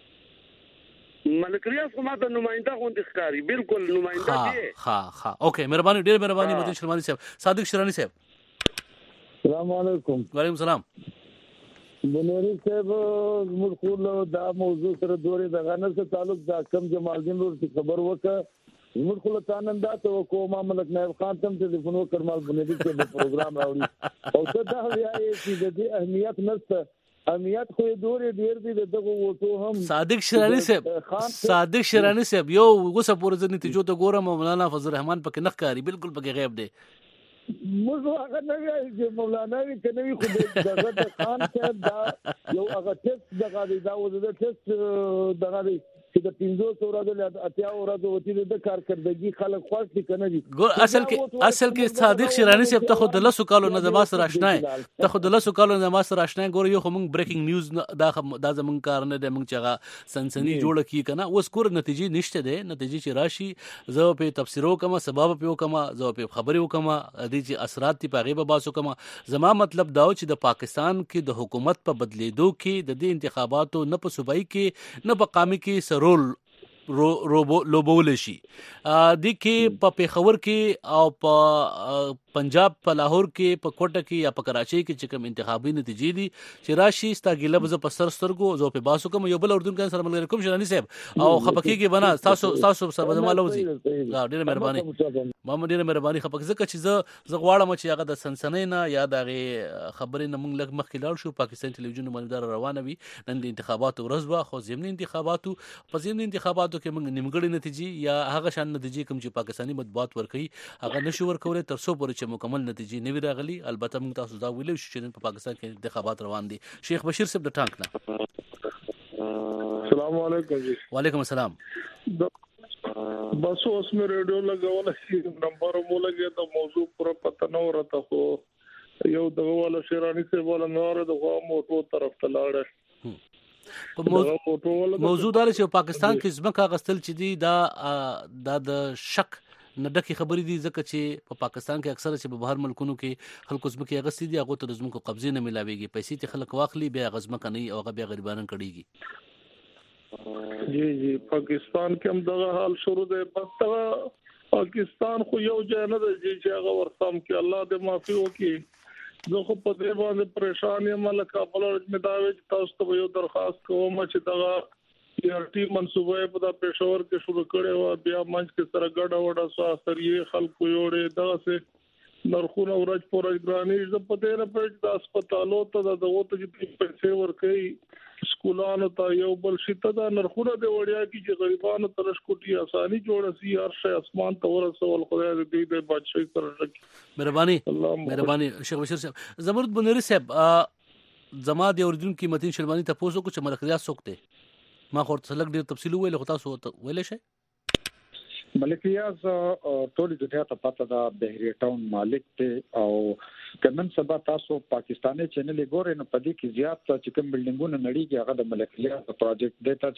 ملک ریاض خو ماته نمائنده غوندې ښکاری. بالکل نمائنده دی. ها اوکې مهرباني ډیر مهرباني متین شرمانی صاحب. صادق شرانی صاحب. السلام علیکم. وعلیکم السلام. بنوري صاحب موږ خو دا موضوع سره دورې د غنر سره تعلق دا کم جمال الدین ور خبر وکړه موږ خو ته نن دا ته کومه ملک نائب خان ته ټلیفون وکړ مال بنوري صاحب پروګرام راوړي او ته دا وایي چې د دې اهمیت نشته. اهمیت خو دورې ډیر دي دغه وټو هم صادق شرانی صاحب یو وګوسه پورې نتیجو ته ګورم مولانا فضل الرحمن پکې نخکاری بالکل پکې غیب دی. موږ هغه نه وایي چې مولانا وی کنه وی خو دغه خان صاحب دا یو هغه ټیسټ دغه دا و د ټیسټ دغه چې د 500 ورځې له 80 ورځې وتی د کارکردګي خلک خوښ دي کنه دي. ګور اصل کې صادق شیرانی صاحب ته خو د لاسو کالو نه زما سره آشنا ته خو د لاسو کالو نه زما سره آشنا ګور یو خو موږ بریکینګ نیوز دا زمون کار نه د موږ چغه سنسنی جوړ کی کنه اوس کور نتیجې نشته ده نتیجې چې راشي زه په تفسیرو کما سبب په کما زه په خبرو کما د دې اثرات په غیبه باسو کما زما مطلب دا چې د پاکستان کې د حکومت په بدلیدو کې د دې انتخاباتو نه په صوبایي کې نه په قامي کې سرول لوبول شي د کې په پیښور کې او په پنجاب په لاهور کې په کوټه کې یا په کراچۍ کې چې کوم انتخابي نتیجې دي چې راشي ستاګیله بز په سرسترګو زو په باسو کوم یو بل اردن کې سره ملګری کوم شرانی صاحب او خپکی کې بنا تاسو سره مالوزي ډېر مهرباني ما ډېر مهرباني خپک زکه چې زه غواړم چې هغه د سنسنۍ نه یا د خبرې نه موږ لږ مخکې لاړ شو پاکستان ټلویزیون باندې روانه وي نن د انتخاباتو ورځ وا خو ضمني انتخاباتو په ضمني انتخاباتو کې موږ نیمګړې نتیجې یا هغه شان نتیجې کوم چې پاکستاني مطبوعات ورکړي هغه نشو ورکولای تر څو پورې چې مکمل نتیجې نه وي راغلي. البته موږ تاسو دا ویلو چې په پاکستان کې انتخابات روان دي. شیخ بشیر صاحب د ټانک نه السلام علیکم جی. وعلیکم السلام. بس اوس مې ریډیو لګول شي نمبر مو لګي ته موضوع پر پته نه ورته خو یو دغه والا شیرانی سے ولا نور دغه موټو طرف ته لاړ موضوع دا چې پاکستان کې ځمکه غستل چې دی دا د شک نډکی خبرې دي ځکه چې په پاکستان کې اکثره چې په بهر ملکونو کې خلکو ځمکې غستې دي هغه ته ځمکو قبضه نه ملاويږي پیسې ته خلک واخلي بیا غزمکه نه او هغه بیا غریبانو کړيږي. جی پاکستان کې هم دغه حال شروع دی. بس پاکستان خو یو ځای نه دی چې هغه ورسم کې الله دې معافي وکړي. زه خو په دې باندې پریشان یم لکه خپل مې دا وی چې تاسو ته یو درخواست کوم چې دغه PRT منصوبه په د پېښور کې شروع کړي او بیا منځ کې سره ګډه وډه سو اثرې خلکو یوړې دغه سه نرخونه ورځ پورې ګراني ز په دې نه پېښ د هسپتالو ته دغه ته چې پیسې ورکړي سکولانو ته یو بل شته د نرخونه د وړیا کې چې غریبانو ته رشکوټي اساني جوړ سي هر شي اسمان ته ورسول خدای دې دې بادشاہي سره مهرباني شیخ بشیر صاحب. زمرد بنری صاحب زما د اوردونکو متین شربانی ته پوښتنه کو چې ملکریاض څوک ما خو څلګ ډیر تفصیل ویل خو تاسو ویل شئ. ملکریاض ټول دنیا ته پته ده بهری ټاون مالک ته او کنن سبا تاسو پاکستاني چینل ګورئ نو پدې کې زیات چې کوم بلډینګونه نړیږي هغه د ملکریاض پروجیکټ دیتا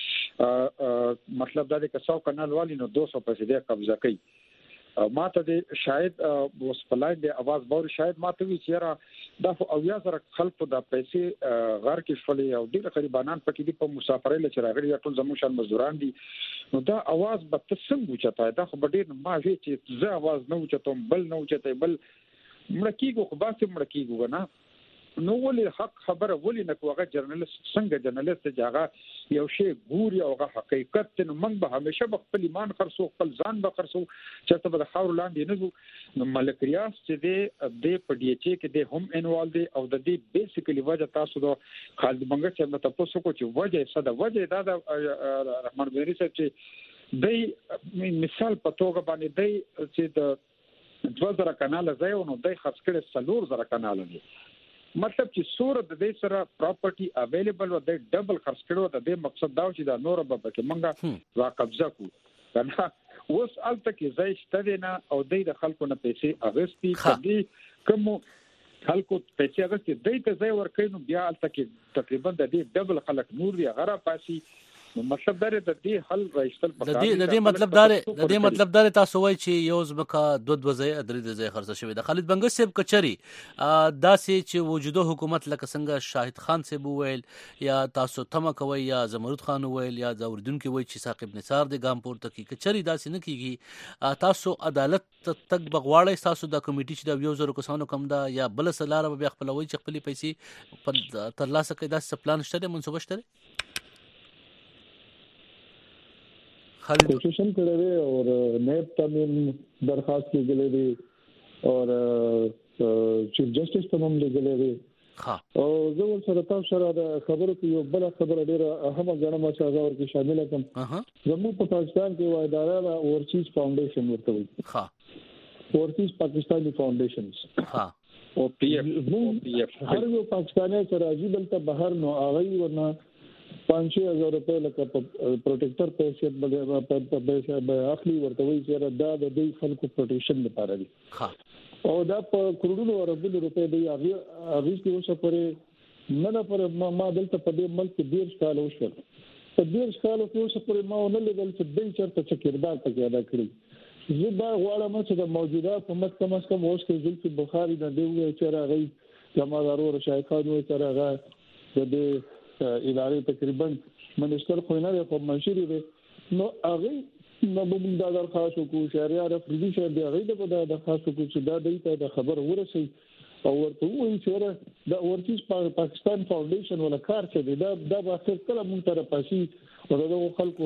چې مطلب دا دی چې 100 کانال والی نو 200% قبضه کوي. ما ته شاید وسپلای د आवाज باور شاید ما ته وی چیرې د اویا سره خلکو د پیسې غار کې شولې او ډیره غریبانان پکې دي په مسافرۍ لچ راغلي ټول زموږ شان مزدوران دي نو دا आवाज به څنګه چته دا خو ډیر ما وی چې زه आवाज نه چته بل نه چته بل مړکیږي خو باسي مړکیږي نه نو ولې حق خبره ولې نه کوغه جرنالست څنګه جرنالست جاغه یو شی ګوري او هغه حقیقت نو موږ به همیشه خپل ایمان خرڅو خپل ځان به خرڅو چې ته به خاور لاندې نه نو ملکریاض چې د پډیچې کې د هم انوال دی او د دې بیسیکلی وجه تاسو د خالد بنګ چې تاسو کو چې وجه صدا وجه دا د رحمان بنری صاحب چې د مثال په توګه باندې د چې د 2000 کانال ځای نو د خرڅ کړي 3000 کانال دي مطلب چې سور د دې سره پراپرټي اویلیبل و د ډبل خرڅ کړو د دې مقصد دا چې دا نور به کې منګه وا قبضه کو کنه اوس الته کې ځای شته نه او د خلکو نه پیسې اغستی کدي کوم خلکو پیسې اغستی د دې ځای ورکې نو بیا الته کې تقریبا د دې ډبل خلک نور دی غره پاسي مطلب دا د دې حل راځل په د دې مطلب دا تاسو وایي چې یو ځمکه 2 درې ځای خرڅ شوی د خالد بنګ صاحب کچري داسې چې وجوده حکومت لکه څنګه شاهد خان صاحب ویل یا تاسو تمه کوي یا زمرد خان ویل یا زوردون کې وایي چې ثاقب نثار د ګامپور ته کې کچري داسې نه کیږي تاسو عدالت تک بغواړی تاسو د کمیټې چې د 1000 کسانو کم ده یا بل سلاره به خپلوي چې خپل پیسې ترلاسه کړي دا پلان شته منصوبه شته کوشش کړی دی او نیب ته درخواست کېږي دی او چیف جسټس ته هم لګلې دی او زه ورسره تاسو سره د خبرو کې یو بل خبره ډیره اهمه ګڼم چې هغه ورته شامل کړم زموږ په پاکستان کې یو اداره ده اورچیز فاونډیشن ورته وایي اورچیز پاکستاني فاونډیشنز او پی اف هر یو پاکستاني چې راځي دلته بهر نو هغه ورنه 5,000 روپے لکه پروټیکټر پیسې به اخلي ورته وایي چې دا د دې خلکو پروټیکشن لپاره دي او دا په کروڑونو اربونو روپے دی هغه کې اوسه پرې نه پر ما دلته په دې ملک کې 10 کال وشو په 10 کال کې اوسه پرې ما نه لیدل چې دې چرته څه کردار پکې ادا کړی زه دا غواړم چې د موجوده حکومت کم از کم اوس کې ځل چې بخاري نه دی چې راغی جماعتدارو رشایخانو چې راغی د ادارې تقریبا منستر خو نه په منشوري دی نو هغه نو موږ دا درخواست وکړو شهريار افریدي شه دی هغه د درخواست وکړو چې دا دایته د خبر ورسي او ورته وایي چې دا ورتیز پاکستان فاونډیشن ولا کار څه دی دا به اخر کله مونږ ته پاسي او دا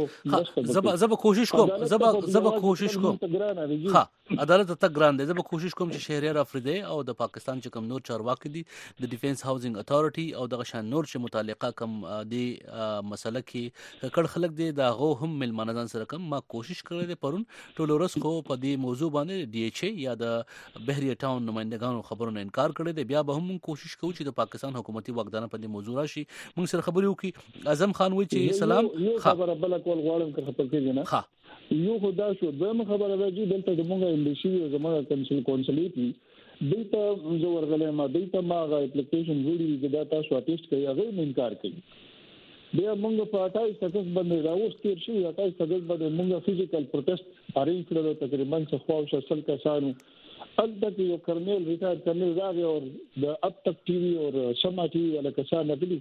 خلکو زب کوشش کوم زب کوشش کوم ها عدالت ته ګران دی زب کوشش کوم چې شهريار افریدي او د پاکستان چې کوم نور چارواکي دي د ډیفنس هاوسنګ اتارټي او د شان نور چې متعلقه کوم دی مسله کې کړه خلک دی دا غو هم ملمنځان سره کوم ما کوشش کړی دی پرون ټول ورځ خو په دې موضوع باندې ډي ایچ ای یا د بحری ټاون نمائندګانو خبرونه انکار کړی دی بیا به هم کوشش کوو چې د پاکستان حکومتي واکدانه په دې موضوع راشي موږ سره خبرې وکړي اعظم خان وایي چې سلام خبره بل کول غواړم که خپل کې نه یو خدا شو دغه خبره راځي دلته د موږ امبیسي او زموږ کونسلیټي دلته زو ورغلې ما دلته ما غا اپلیکیشن ویډیو چې دا تاسو اټیسټ کوي هغه انکار کوي بیا موږ په 28 اگست باندې راوستل شو 28 اگست باندې موږ فزیکل پروټیسټ ارینج کړو تقریبا څه خو شل کسانو البته یو کرنل ریټایر کرنل راغی او د اب تک ټي وي او سما ټي وي ولا کسان نګلي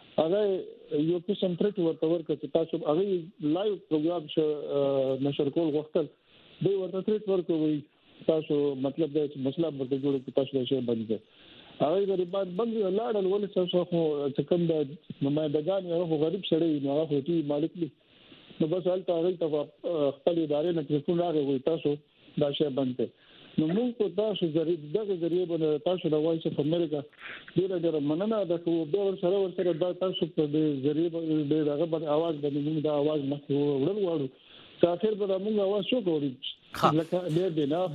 هغه یو قسم ترټ ورته ورکړ چې تاسو هغه لایو پروګرام نشر کول غوښتل دوی ورته ترټ ورکوي تاسو مطلب دا چې مسله ورته جوړ کړئ تاسو شي باندې هغه غریبان باندې لاړل ولې تاسو خو چې کوم د نمائندګان یو غریب سړی نو هغه ټي مالک دي نو بس حالت هغه ته خپل ادارې نه ټلیفون راغی تاسو دا شی باندې نو موږ په تاسو دغه ذریعہ باندې تاسو د وایس اف امریکا ډیره مننه ده خو به ورسره دا تاسو په دې ذریعہ باندې دغه باندې आवाज باندې موږ دا आवाज مخ وړل واړو تاخير به موږ आवाज شو کوو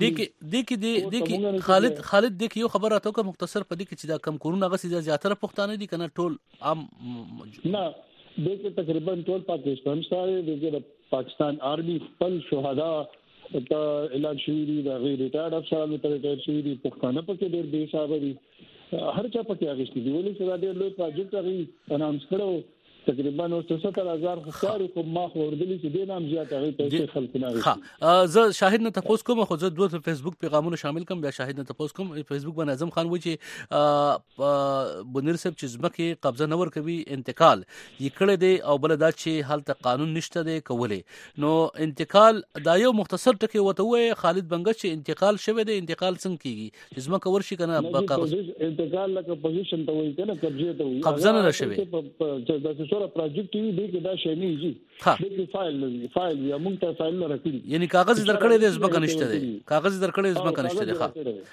دې خالد دې یو خبره راته کوم مختصر په دې کې چې دا کم کورونه غسي زیاتره پښتانه دي کنه ټول عام نه دې تقریبا ټول پاکستان سره د پاکستان آرمي خپل شهدا ته اعلان شوی دی دا غیر ریټایرډ افسرانو ته ریټایر شوی دي پښتانه پکې ډېر بے حساب دي هر چا پکې اغشتي دي ولې چې دا ډېر لوی پروجیکټ هغه اناونس کړو تقریبا 70000 خسارې کوم ما خوردلی چې د نام زیات هغه پیسې خلک نه ها زه شاهد نه تاسو کوم خو زه دوه فیسبوک پیغامونه شامل کوم بیا شاهد نه تاسو کوم فیسبوک باندې اعظم خان وایي چې بنیر صاحب چې ځمکه قبضه نه ور کوي انتقال یې کړی دی او بل دا چې حالت قانون نشته دی کولې نو انتقال دا یو مختصر ټکی وته وای خالد بنګش چې انتقال شوه دی انتقال څنګه کیږي ځمکه ورشي کنه کاغذ انتقال لکه پوزیشن ته وایي کنه قبضه ته وایي قبضه نه شوه سره پروجیکټ وی دی کې دا شی نه یږي د فایل یا مونږ ته فایل راکړي یعنی کاغذ درکړې د ځمکه نشته دی کاغذ درکړې ځمکه نشته دی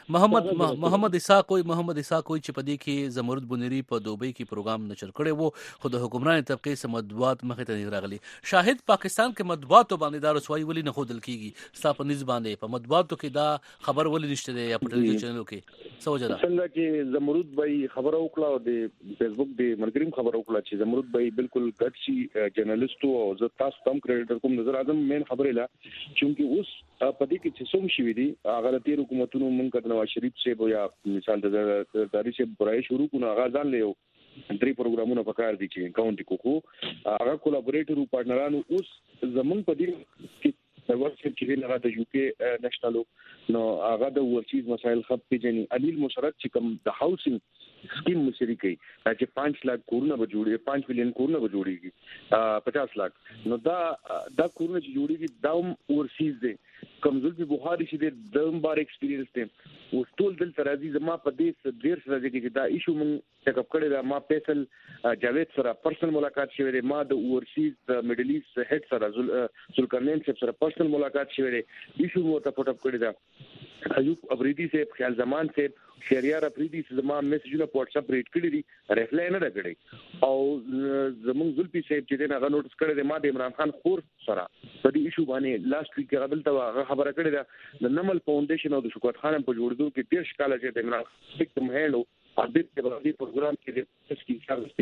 ښه محمد اسحاق کوئی چې په دې کې زمرد بنيري په دوبۍ کې پروګرام نشر کړي وو خو د حکمران طبقه سم مطبوعات مخه ته راغلي شاهد پاکستان کې مطبوعات باندې دا رسوایی ولې نه خودل کیږي ستاسو په نسبت باندې په مطبوعاتو کې دا خبر ولې نشته دی یا په ټلویزیون چینلو کې سوجدا څنګه چې زمرد بای خبر وکړه او د فیسبوک د مرګریم خبر وکړه چې زمرد بای بالکل ګټشي جرنالست او زه تاسو تم کریډیټر کوم نظر اعظم مین خبره لا چې اوس په دې کې چې څوم شي دي هغه د حکومتونو مونږ کړه نواز شریف سے یا مثال د داري سے برای شروع کونه غازان له درې پروګرامونه پکار دي چې کاونټي کوکو هغه کولابوریټر او پارټنرانو اوس زمون په دې کې ورڅ چې نه راته یو کې نېشنلو نو هغه د ورچیز مسایل خپ پیجنې علیل مشرت چې کوم د هاوسینګ سکیم مشري کوي چې 5 لک کورونه به جوړي 5 مليون کورونه به جوړيږي 50 لک نو دا کورونه چې جوړيږي دا ورسیز دي کمزور به بخاری چې د دم بار ایکسپیرینس ته او ټول دل ترازی زما په دې ډیر سره چې دا ایشو مونږ چک اپ کړی دا ما فیصل جاوید سره پرسنل ملاقات شوی ما د ورسیز د میډل ایست هډ سره ذوالقرنین سره پرسنل ملاقات شوی ایشو مو ته پټ اپ کړی دا ایوب ابریدی سے خیال زمان سے شهريار افریدي زما میسجونه په واتس اپ ریډ کړی دي ریپلای نه راکړي او زمون زلفي صاحب چې دا نوټس کړی دی ما د عمران خان خور سره په دې ایشو باندې لاست ویک قبل ته خبره کړې ده د نمل فاونډیشن او د شوکت خان په جوړېدو کې 13 کال چې د عمران کوم هلو ابدیت په دې پروګرام کې د تسکیل سره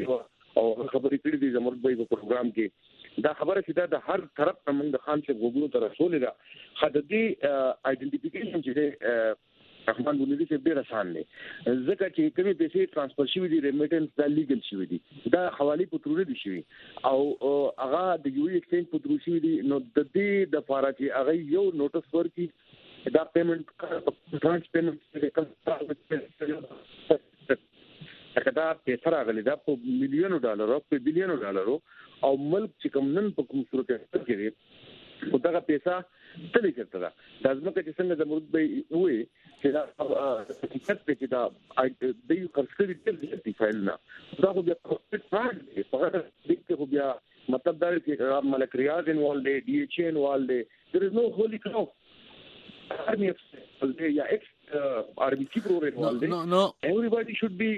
او خبرې کړې دي زموږ په پروګرام کې دا خبره چې دا هر طرف موږ د خان صاحب وګړو تر رسول دا خددي آئیډنټیفیکیشن چې رحمان بنيري سے ډیر آسان دي ځکه چې کومې پیسې ترانسفر شوي دي ریمیټنس دا لیګل شوي دي دا حواله پترونه دي شوي او هغه د یو ایکسچینج پترو شوي دي نو د دې د فارا چې هغه یو نوټس ورکي دا پیمنٹ ترانس پیمنٹ دا پیسې راغلي دا په مليونو ډالرو په بليونو ډالرو او ملک چې کوم نن په کوم صورت کې او دا پیسې تلې کړه دا ځکه چې څنګه د مرد به وي چې دا حقیقت په کې دا د یو کارکړی د فایل نه دا خو بیا پروسس دی فقط د خو بیا مطلب دا چې ملک ریاض انوالد دی ډي ایچ انوالد دی there is no holy cow army of یا ex RBC program no everybody should be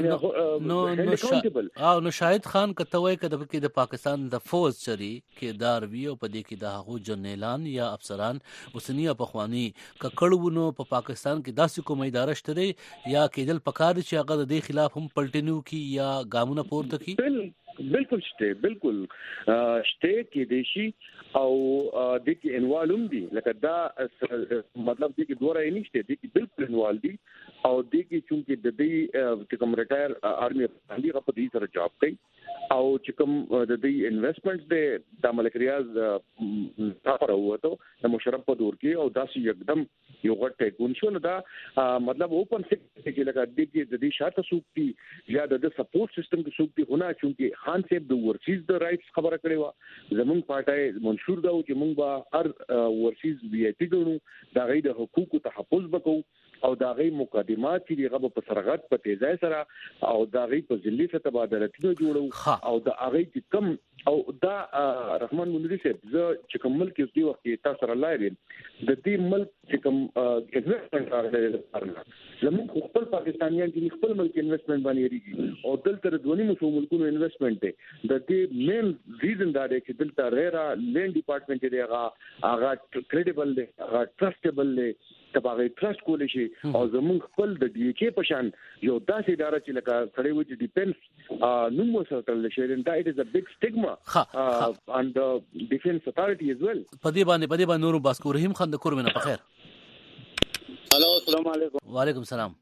accountable نو شاهد خان کتوي کده کې د پاکستان د فوج چری کې دار وی او په دې کې د هغو جنرالان یا افسران وسنیه پخوانی ککړونو په پاکستان کې داسې کومه اداره شته یا کېدل پکار چې هغه د دې خلاف هم پلټنو کی یا ګامونه پورته کی بالکل بالکل شته کې دیشي او د کې انوالوم دي لکه دا مطلب دي کې دوره یې نشته دي کې بالکل انوال دي او د کې چې د دې کوم ریټایر آرمي باندې غو په دې سره جاب کوي او چې کوم د دې انویسټمنټس د ملک ریاض تاسو وته د مشرف په دور کې او داسې یکدم یو غټه ګون شو نو دا مطلب اوپن سیکټر کې لکه د دې شاته سوقتي یا د سپورټ سیستم کې سوقتي هونه چې خان صاحب د ورسیز د رائټس خبره کړې و زمون پارټای منشور دا چې مونږ به هر ورسیز وی آی پی ګڼو دا غي د حقوقو تحفظ وکړو او دا غي مقدمات چې هغه په سرغت په تیزای سره او دا غي په ځلې څخه تبادلاتونه جوړو او دا هغه چې کم او دا رحمان بنيري صاحب چې کوم ملک دی وخت تاسو سره لایي د دې ملک چې کوم انویسټمنټ راغلی زموږ خپل پاکستانیان چې خپل ملک انویسټمنټ باندې ریږي او دلته د 2.5 ملکونو انویسټمنټ دی د دې مین ریزن دا دی چې دلته ریرا لینډ ډپارټمنټ دی هغه کریډیبل دی هغه ټرسټیبل دی تباغي ټرست کول شي او زموږ خپل د ډي کې پشان یو داسې اداره چې لکه سړی و چې ډیفنس نوم وساتل شي دا اټ از ا بیگ سټیګما اند ډیفنس اتھارټي از ویل په دې باندې نور باسکو رحیم خان د کورمنه په خیر الو السلام علیکم وعلیکم السلام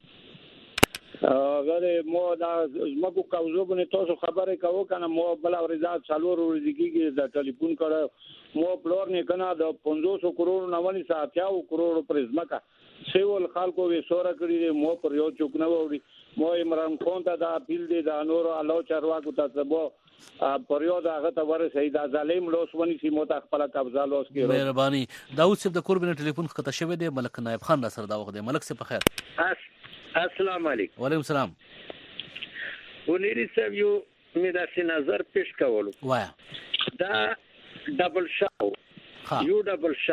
غره مو دا زمکو کاوزو باندې تاسو خبره کوو کنه مو بل اورزاد څلور ورځې کې د ټلیفون کړه مو پلور نه کنه د 500 کروڑ 90 کروڑ پر ځمکه سیول خلکو وی سوره کړی مو پر یو چوک نه ووري مو عمران خان ته دا اپیل دی د انور الله چارواکو ته بو پریود هغه ته ورسې دا ظالم لوس ونی سیمو ته خپل قبضه لوس کړو مهرباني داوود صاحب د کوربن ټلیفون خطه شوی دی ملک نائب خان را سره دا وخت دی ملک صاحب په خیر السلام علیکم وعلیکم السلام بنيري صاحب یو مې دا سي نظر پیش کولو وایا دا ډبل شاو یو ډبل شا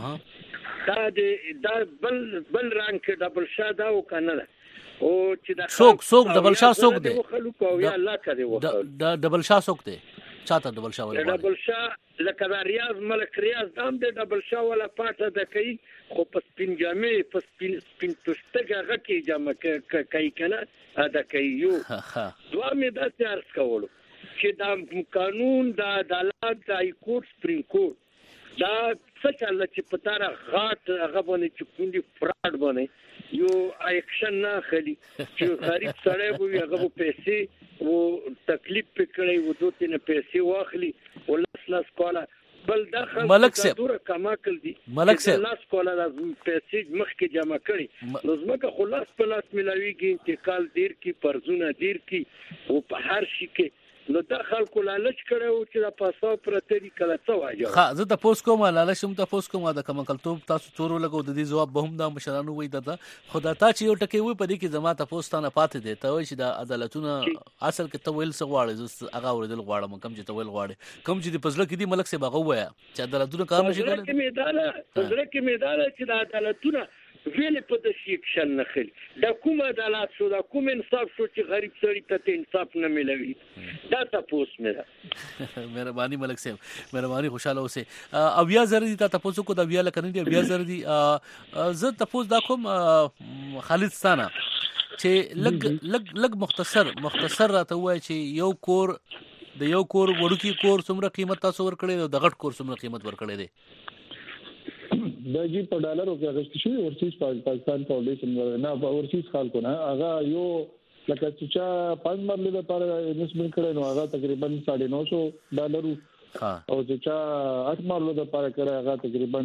دا بل رنگ کې ډبل شا دا وکنه او چې دا څوک ډبل شا څوک دی خلکو یا الله کړي دا ډبل شا څوک دی چاته ډبل شا ولا ډبل شا لکه دا ریاض ملک ریاض دام دی ډبل شا ولا پاټه د کوي خو په سپین جامې په سپین توشتګه غکي جامه کوي کنه دا کوي یو دوه مې دا تیار کولو چې دا قانون دا عدالت د های کورټ سپریم کورټ دا څه چل چې پتاره غاټ هغه باندې چې کوندي فراډ باندې یو اکشن نه خلی چې غریب سړی وي هغه پیسې او تکلیف پکړی و دوه تنه پیسې واخلي ولس کوله بل داخل ملک صاحب دوره کما کړ دي ملک صاحب لاس کوله د پیسې مخ کې جمع کړي نو زمکه خلاص پلاس ملاويږي انتقال دیر کی پرزونه دیر کی او په هر شي کې نو دا خلکو لالچ کړو چې د پاسو پر طریقه کله څه وایي ها زه د پوس کوم لالچ هم ته پوس کوم د کوم کلتوب تاسو تورو لګو د دې جواب به هم د مشرانو وای د خدا ته چې یو ټکی وي په دې کې زما ته پوسټانه پاتې دي ته وای چې د عدالتونو اصل کې تویل څه غواړي هغه ورېدل غواړم کم چې تویل غواړي کم چې د پزله کې دی ملک سي بغه وای چې عدالتونو کار نشي کولای کې میدان چې د عدالتونو ویل په د سیکشن نه خل دا کوم عدالت شو دا کوم انصاف شو چې غریب سړی ته انصاف نه ملوي دا تاسو مې مهرباني ملک صاحب مهرباني خوشاله اوسه او بیا زر دي تاسو کو دا بیا لکنه دي بیا زر دي زه تاسو دا کوم خالد ستانه چې لګ مختصر راته وای چې یو کور وړوکی کور څومره قیمت تاسو ورکړی او د غټ کور څومره قیمت ورکړی دی؟ د جی په ډالرو کې اغشت شوی ورسیز پاکستان فاونډیشن نه ورسیز خلکو نه هغه یو لکه چې 5 مرلې لپاره انویسټمنٹ کړي نو هغه تقریبا $950 او چې 8 مرلې لپاره کړي هغه تقریبا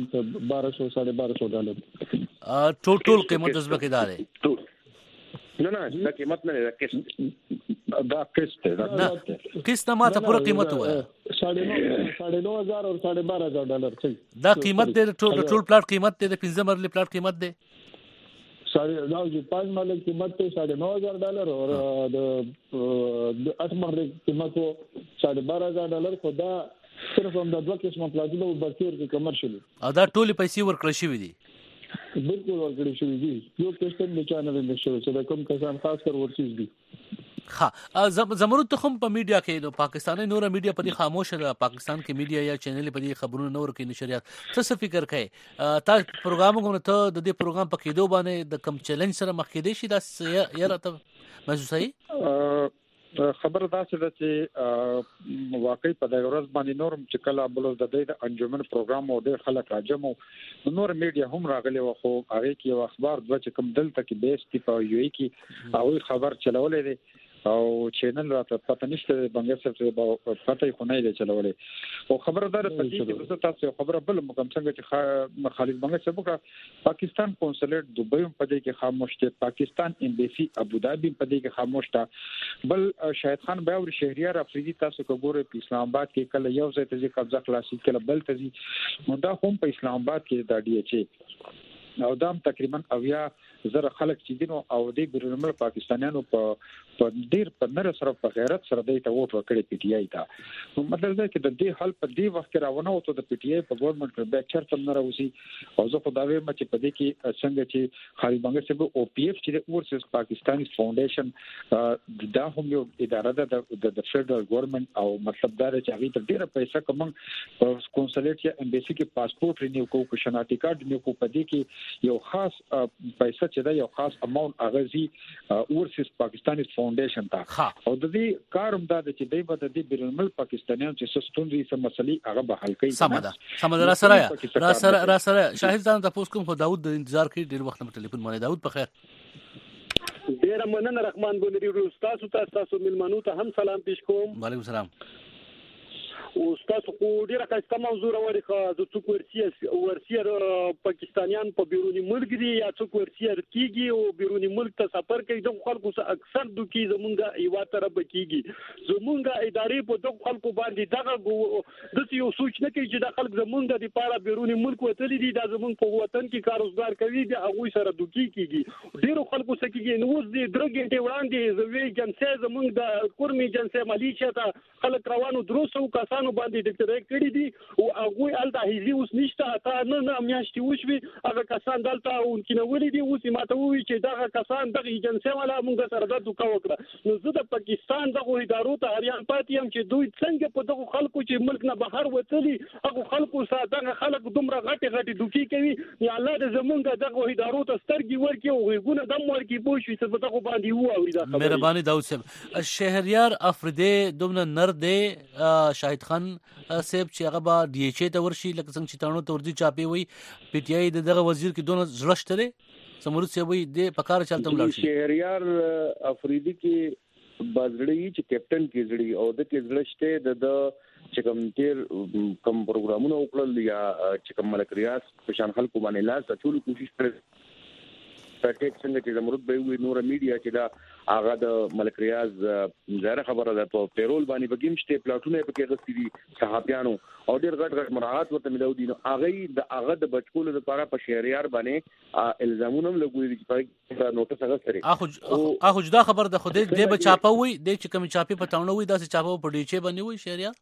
$1200 ټوټل قیمت اوس بکې دار نه دا قیمت نه ده قسط ما ته پوره قیمت وای $9,500 او $12,000 دا قیمت دی ټول پلاټ قیمت دی د 15 مرلې پلاټ قیمت دی 5 مرلې قیمت $9,500 او د 8 مرلې قیمت $12,000 خو دا صرف هم د دوه قسمه پلاټونو برکیر کې کمرشل او دا ټول پیسې ورکړل شوې دي بالکل ورکړل شوې دي یو کسټم د چانل نشو چې د کوم کسان خاص کر ورسیز دي زمرد ته هم په میډیا کې نو پاکستاني نور میډیا په دې خاموش ده پاکستان کې میډیا یا چینل په دې خبرونه نور کې نشریات څه فکر کوي تاسو پروګرامونه ته د دې پروګرام په کېدو باندې د کم چیلنج سره مخ کېدې شي دا یاره ته محسوسي خبر دا چې واقعي په دغه ورځ باندې نور چې کله بل د دې انجمن پروګرام او د خلک راجمو نور میډیا هم راغلي و خو هغه کې یو اخبار د چې کوم دلته کې بیسټي په یو کې او خبر چلولې دي او چینل راته پته نشته بنګ سره پته خو نه دی چلولې او خبردار پدې چې تاسو خبره بل مکم څنګه چې خالد بنګ سره وکړه پاکستان قونسلیټ دوبۍ په دې کې خاموش دی پاکستان ایمبیسی ابوظبي په دې کې خاموش ده بل شاهد خان باور شهريار افریدي تاسو وګورئ په اسلام آباد کې کله یو ځای ته قبضه خلاصي کله بل ته نو دا هم په اسلام آباد کې دا دی چې او دام تقریبا 90,000 خلک چې دینو او د بیرونمل پاکستانیانو په ډیر په نر سره په غیرت سره د ووټ ورکړي پی ټی آی ته نو مطلب دا چې د دې حل په دې وخت راونه او ته د پی ټی آی په ګورنمنت کې به چرته نه راوځي او زه خو دا وایم چې په دې کې څنګه چې خالد بنګ صاحب او پی اف چې د ورسز پاکستاني فاونډیشن دا هم یو اداره ده د فدرال ګورنمنت او مطلب دا چې هغه ته ډیره پیسې کوم کونسلیټ یا امبیسي کې پاسپورت رینیو کو شناختی کارت رینیو کو په دې کې یو خاص پیسې چې دا یو خاص اماونت اغازي ورسز پاکستاني فاونډیشن ته او د دې کاروم دا چې دوی به د بیرونمل پاکستانیانو چې ستوندې سم مسلې هغه به حل کوي سمه را سره شاهد ځان تاسو کوم خو داوود انتظار کوي ډیر وخت په ټلیفون باندې داوود په خیر ډیر مننه رحمان بونری تاسو ملمنو ته هم سلام پیش کوم وعلیکم السلام او تاسو خو ډیره کسته موضوع راوړی خو د څوک ورسیر پاکستانیان په بیرونی ملک دي یا څوک ورسیر کیږي او بیرونی ملک ته سفر کوي د خلکو سره اکثر دوی زمونږه ایوا طرف کیږي زمونږه ادارې په دغه خلکو باندې دغه د یو سوچ نه کوي چې د خلک زمونږه د لپاره بیرونی ملک وتلی دي د زمونږ په وطن کې کاروبار کوي د هغه سره دوی کیږي ډیرو خلکو سره کیږي نو د درګنټه وړاندې زوی جنسه زمونږ د کورمي جنسه مالیشه ته خلک روانو دروسو کسان باندې ډیکټریک کړی دي او هغه الته هیڅ اوس نشته تا نه میاشتې وشوي هغه کسان دلته ونکینولې دي اوس ماته وی چې دا کسان دغه ایجنسی والا موږ سره د دوکا وکړه نو زه د پاکستان دغه ادارو ته اړین پاتې هم چې دوی څنګه په دغه خلکو چې ملک نه بهر وتلي هغه خلکو سره دغه خلک دومره غټي دوکي کوي یا الله دې زمونږ دغه ادارو ته سترګي ورکي او غوونه دم ورکي پوښي څه په دغه باندې وو او دا مهرباني داود صاحب شهريار افریدي دومره نر دی شاهد خان سیب چې هغه با ډي ایچ ته ورشي لکه څنګه چې تانو تورځي چاپی وي پی ټی آی دغه وزیر کې دونه زړشت لري سمورت سی وي د پکار چلته ملال شي شهريار افریدي کې بازړی چې کیپټن کې زړی او د کې زړشته د چې کوم تیر کوم پروګرامونه وکړل یا چې کوم ملک ریاض په شان خلکو باندې لاس ټول کوشش کړي ټیک څنګه چې زمرد به وي نور میډیا چې دا هغه د ملک ریاض زهره خبره ده په پیرول باندې بګیمشته پلاټونه په کې غوښتي دي صحافیانو او ډېر غټ مراعات ورته ملو دي نو هغه د بچکول لپاره په شهريار باندې الزامونه لګوي چې په نوټس هغه سره اخو جدا خبر ده خو دې بچاپه وي د چې کوم چاپی پټاونه وي دا چې چاپه په ډیچه باندې وي شهريار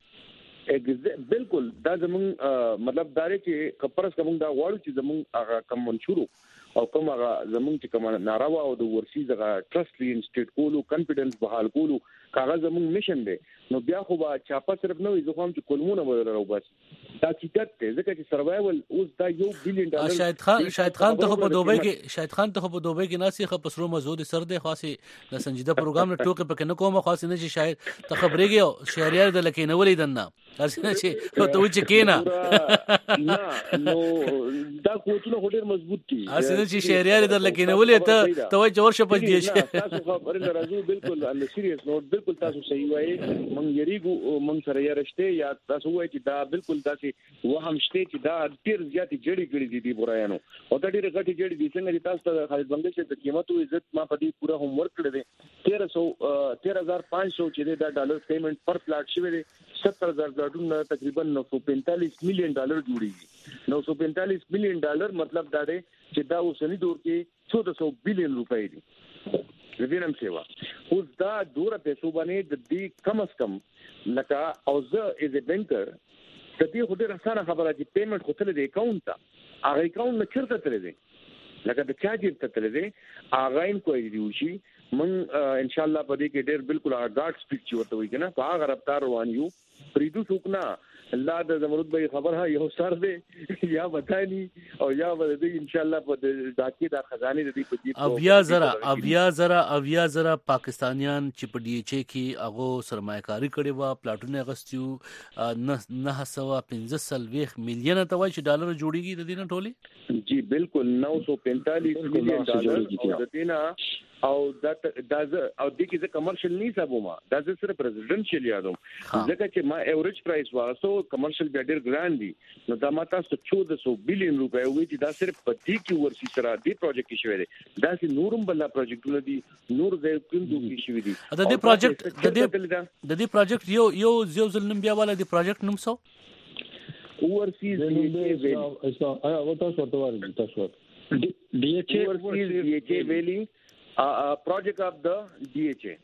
بالکل دا زمون مطلب دا چې کپرس کوم دا واړو چې زمون هغه کم منشورو او کومه زمونږ چې کومه ناروا او د ورسي دغه ټرست رینسټیټ کولو کانفیډنس بحال کولو کاغذ زمونږ میشن دی نو بیا خو با چاپه صرف نه وي زه هم چې کلمونه بدل راو بس دا چې ته ځکه چې سروایول اوس دا $1 بلین شاهد خان ته په دوبۍ کې ناسي خو پسرو مزود سر دی خاصه د سنجیده پروګرام نه ټوکې پکې نه کومه خاصه نه چې شاید ته خبرېږي شهريار د لکې نه ولې دنه ارسنه چې ته و چې کینا نو دا کوټونه هډر مضبوط دي ارسنه چې شهريار د لکې نه ولې ته وای جوړ شپه دی شي تاسو خبرې راځو بالکل ان سیریس نوٹ بالکل تاسو صحیح وایي مونږ یریګو مونږ سره یې رښتې یا تاسو وایي چې دا بالکل داسې وهم شته چې دا ډیر زیاتې جړې دي برایانو او دا ډیره غټي جړې دي څنګه تاسو ته خالد بنگش د قیمتو عزت ما په دې پورا هوم ورک کړی دی 13,500 چې دا ډالر پیمنٹ پر پلاټ شوی دی 70,000 ډالرونه تقریبا $945 مليون جوړیږي $945 مليون مطلب دا دی چې دا اوسنی دور کې 1400 بلین روپۍ دي وینم سیوا اوس دا دوره پیسو باندې د دې کم از کم لکه او زه از ا بانکر د دې خو ډېر اسانه خبره چې پیمنٹ خو تل د اکاونټ ته هغه اکاونټ نه چیرته تللی دی لکه د چا جیب ته تللی دی هغه انکوایري وشي من ان شاء الله په دې کې ډېر بالکل هغه ګارد سپیک چې ورته وایي کنه په هغه رفتار روان یو پریدو څوک نه الله د زمرد به خبر ها یو سر دی یا وتانی او یا ود ان شاء الله په داکي د خزانه د دې په دې اویا زره پاکستانیان چې په ډي ایچ کې هغه سرمایه‌کاري کړې و پلاټونه غستیو 915 مليون ته وای چې ډالر جوړیږي د دې نه ټولي جی بالکل 945 مليون ډالر د دې نه او دا او د کې د کمرشل نه حسابوما دا صرف پریزیدنشل یادوم ځکه چې ما ایوریج پرایس واسو کمرشل ډیر ګران دي نو دا ماته 1400 بلین روپے وي چې دا صرف په دې کې ورسي سره دی پروجیکټ کې شوی دی دا چې نورم بل پروجیکټونه دي نور د کومو کې شوی دي د دې پروجیکټ یو ځلنم بیا والا دی پروجیکټ نوم سو overseas DHA Valley project of the DHA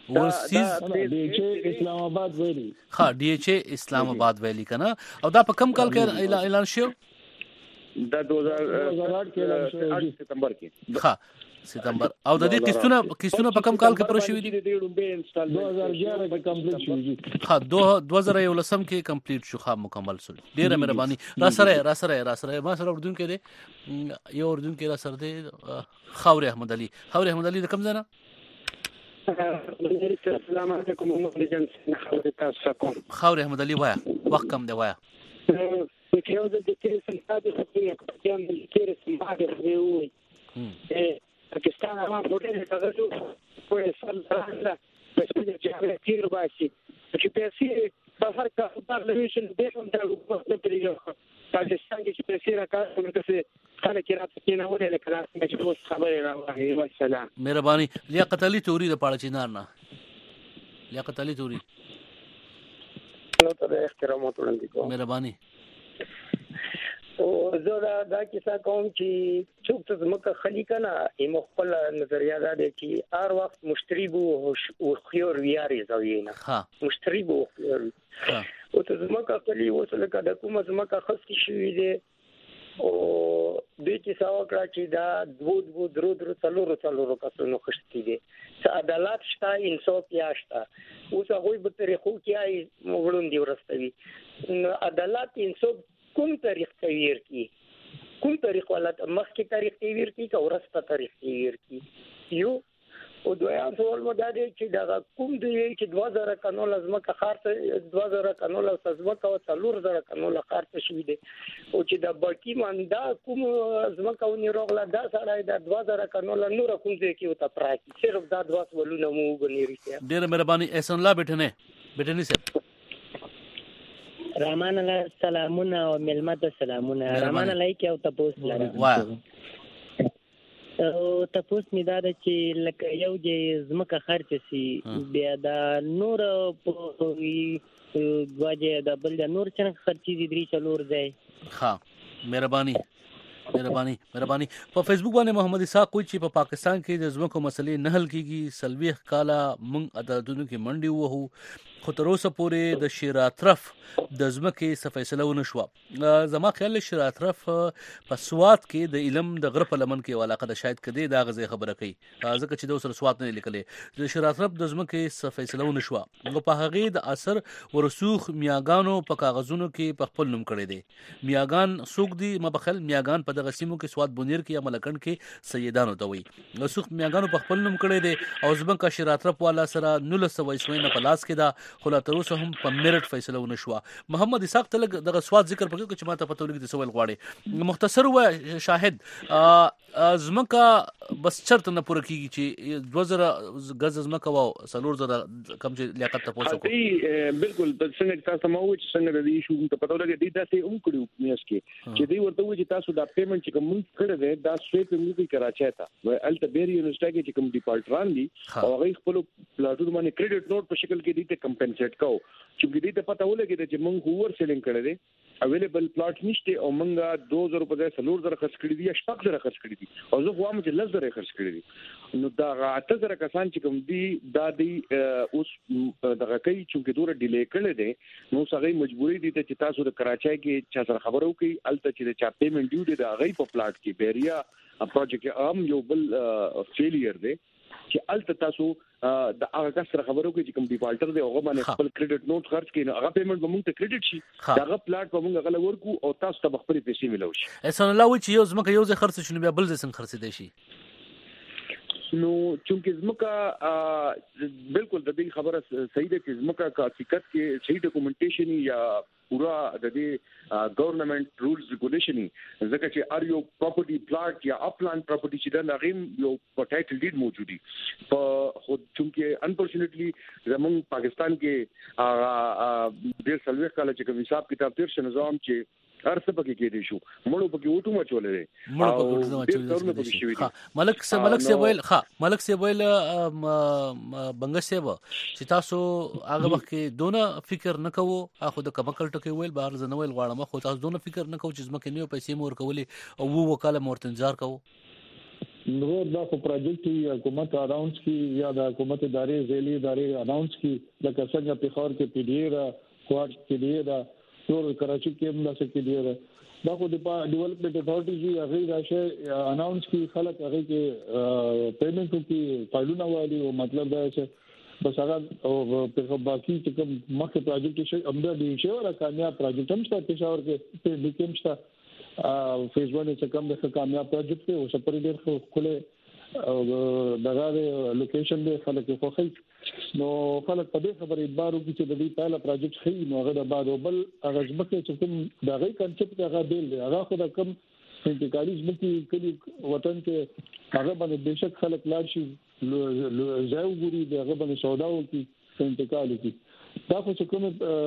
اسلام آباد ویلی ها DHA اسلام آباد ویلی کنه او دا په کم کال کې اعلان شو دا 2008 کې ستمبر کې ها ستمبر او د دې قسطونه په کم کال کې پوره شوې دي 2011 کې کمپلیټ شوې ها 2011 کې کمپلیټ شو مکمل شو ډیره مهرباني را سره ما سره اردن کې دی یو اردن کې را سره دی خاور احمد علي د کوم ځای السلام علیکم خاور احمد علي وایا وخت کم دی وایا یو د دې سلطات خپل ځان د کېر سماګر دی پاکستان هغه پروتین کاغذو په سر راځه په څه چې تیر باسي چې پیسې په هر کار لویشن د هم د حکومت په لګو پاکستان کې چې پیسې راکړل څه خلک راځي نه ولې لکه چې اوس خبره راوړي والسلام مهرباني لیاقت علي توري د پاړه چینار نه لیاقت علي توري نو ته احترامات وړاندې کوم مهرباني او زه دا کیسه کوم چې څوک ته زمکه خلی کنه یم خپل نظریه دا دی چې هر وخت مشتری بو او خيار ویاري زوینه ها مشتری بو او ته زمکه خلی وصله کده کومه زمکه خسکی شوې دي او د کیسه وکړه چې دا درو څلورو کسونو خشتي دي چې عدالت شته انصاف یاشته اوس هغه به طریقو کې ای وړاندې ورستوي عدالت انصاف کوم تاریخ تغییر کی کوم تاریخ ولا مخکې تاریخ تغییر کی او ورسته تاریخ تغییر کی یو او دویم سوال مو دا دی چې دا کوم دی چې 2000 قانون لازمه خارته 2000 قانون لازمه او 3000 قانون خارته شوې دي او چې دا باقی ماندا کوم لازمه کوي روغلا دا سره دا 2000 قانون نور کوم دی کې او تپراکی صرف دا 2 ولونه مو غنيري ډېر مهرباني احسان الله بیٹھنے سے رحمان الله سلامونه او ملمت سلامونه رحمان الله کې او تاسو لاره او تاسو می دا چې لکه یو چې زمکه خرچ سي بیا دا نور په واجه دا بل نور څنګه خرچي دي 3-4 ځای ها مهرباني په فیسبوک باندې محمد اسحاق کوئی چې په پاکستان کې د زمکو مسلې نه حل کیږي سلويخ کالا مونږ عدالتونو کې منډي وو خو تر اوسه پورې د شیراطرف د ځمکې فیصله ونه شوه. زما خیال شیراطرف په سوات کې د علم د غره په لمن کې علاقه ده، شاید کدی دا غزه خبره کوي ځکه چې د اوسه سوات نه لیکلې د شیراطرف د ځمکې فیصله ونه شوه. نو په هغه د اثر ورسوخ میاګانو په کاغذونو کې په خپل نوم کړی دی. میاګان سوق دي مبخل میاګان په دغه سیمو کې سوات بونیر کې یا ملکند کې سیدانو ته وي. ورسوخ میاګانو په خپل نوم کړی دی او ځمکه شیراطرف والا سره 1900 نه په لاس کې ده، خو لا تر اوسه هم په میرټ فیصله ونه شوه. محمد اسحاق تلګ دغه سواد ذکر پکې چې ماته پته ولګي د سوال غواړي مختصر و شاهد زمکه بس شرط نه پوره کیږي چې 2000 غز زمکه وو سلور زره کم چې لیاقت ته پوسو کوي. بالکل د څنګه تاسو مو چې څنګه د ایشو ته پته ولګي د تاسو کړو میاس کې چې دی ورته و چې تاسو دا پیمنٹ چې کوم کړی دی دا سویپ موږ کراچي ته و الته بیر یونیورسيټي کې چې کوم ډیپارټمنټ دي او هغه خپل پلاټونو باندې کریډټ نوٹ په شکل کې دي ته کمپنسیټ کوو چې دې ته پته ولګي چې موږ اوور سیلینګ کړی دی اویلیبل پلاټ نشته او موږ 2000 په ځای 3000 خرڅ کړی دي یا 7000 خرڅ کړی دي او زه غواړم چې 1000 خرڅ کړی دي. نو دا 8000 کسان چې کوم دي دا دی اوس دغه کوي چې دوره ډیلی کړی دی نو هغه مجبوری دي چې تاسو د کراچۍ کې چا سره خبرو کوي الته چې چا پیمنٹ ډیو دی دا غي په پلاټ کې بیریا پروجیکټ ام یو بل فیلیر دی چې الته تاسو د هغه کس سره خبرو کوي چې کوم ډیفالټر دی هغه باندې خپل کریډټ نوٹ خرڅ کړي هغه پیمنٹ به موږ ته کریډټ شي هغه پلاټ به موږ غل ورکو او تاسو ته خپل پیسې ملو شي. احسان الله و چې یو ځمکه یو ځای خرڅ شونه بیا بل ځای څنګه خرڅ دی شي. نو چونکه ځمکه بالکل د دې خبره صحیح ده چې ځمکه کا حقیقت کې صحیح ډاکومنټیشن یا پورا د دې ګورنمنت رولز ریګولیشن ځکه چې ار یو پراپرټي پلاټ یا اپلان پراپرټي چې دا نغیم یو ټایټل ډیډ موجودي په خود چونکه انفورچونټلی زمون پاکستان کې ډیر سلوي کال چې کوم حساب کتاب تیر شنه نظام چې هر څه پکې کې دي شو مړو پکې وټو مچولې ملک سی ویل بنګ سی و چې تاسو هغه وخت کې دونه فکر نکوو اخو د کمکل ټکی ویل بهر زنویل غواړم خو تاسو دونه فکر نکوو چې زمکه نیو پیسې مور کولې او وکاله مورتنزار کوو. نو دا خو پروجیکټ یا حکومت اراونس کی یا د حکومت ادارې ځېلي ادارې اراونس کی لکه څنګه په خور کې پی ډی را کوارټ کې دی دا ټول کراچي کې هم داسې کې دی دا خو د ډیولپمنٹ اتھارټي جی هغه راشه اناونس کی خلک هغه کې پیمنٹ کی فایلونه والی او مطلب دا چې بس هغه او په باقي چې کوم مخکې پروجیکټ شي امدا دی شي او کامیاب پروجیکټ هم ستاسو پېښور کې په لیکم شته فیز 1 چې کوم د کامیاب پروجیکټ او سپری ډیر خو او دغه لوکیشن دی خلک خو خي نو خلک په دې خبرې اعتبار وکړي چې د دې پایله پروجیکټ خي نو هغه د بعد بل هغه ځمکه چې کوم دغه کنسپټ هغه دی هغه خو د کم انتقالي ځمکې کلی وطن کې هغه باندې بهشک خلک لاړ شي زاو ګوري دغه باندې سودا وکړي انتقال وکړي دا خو چې کوم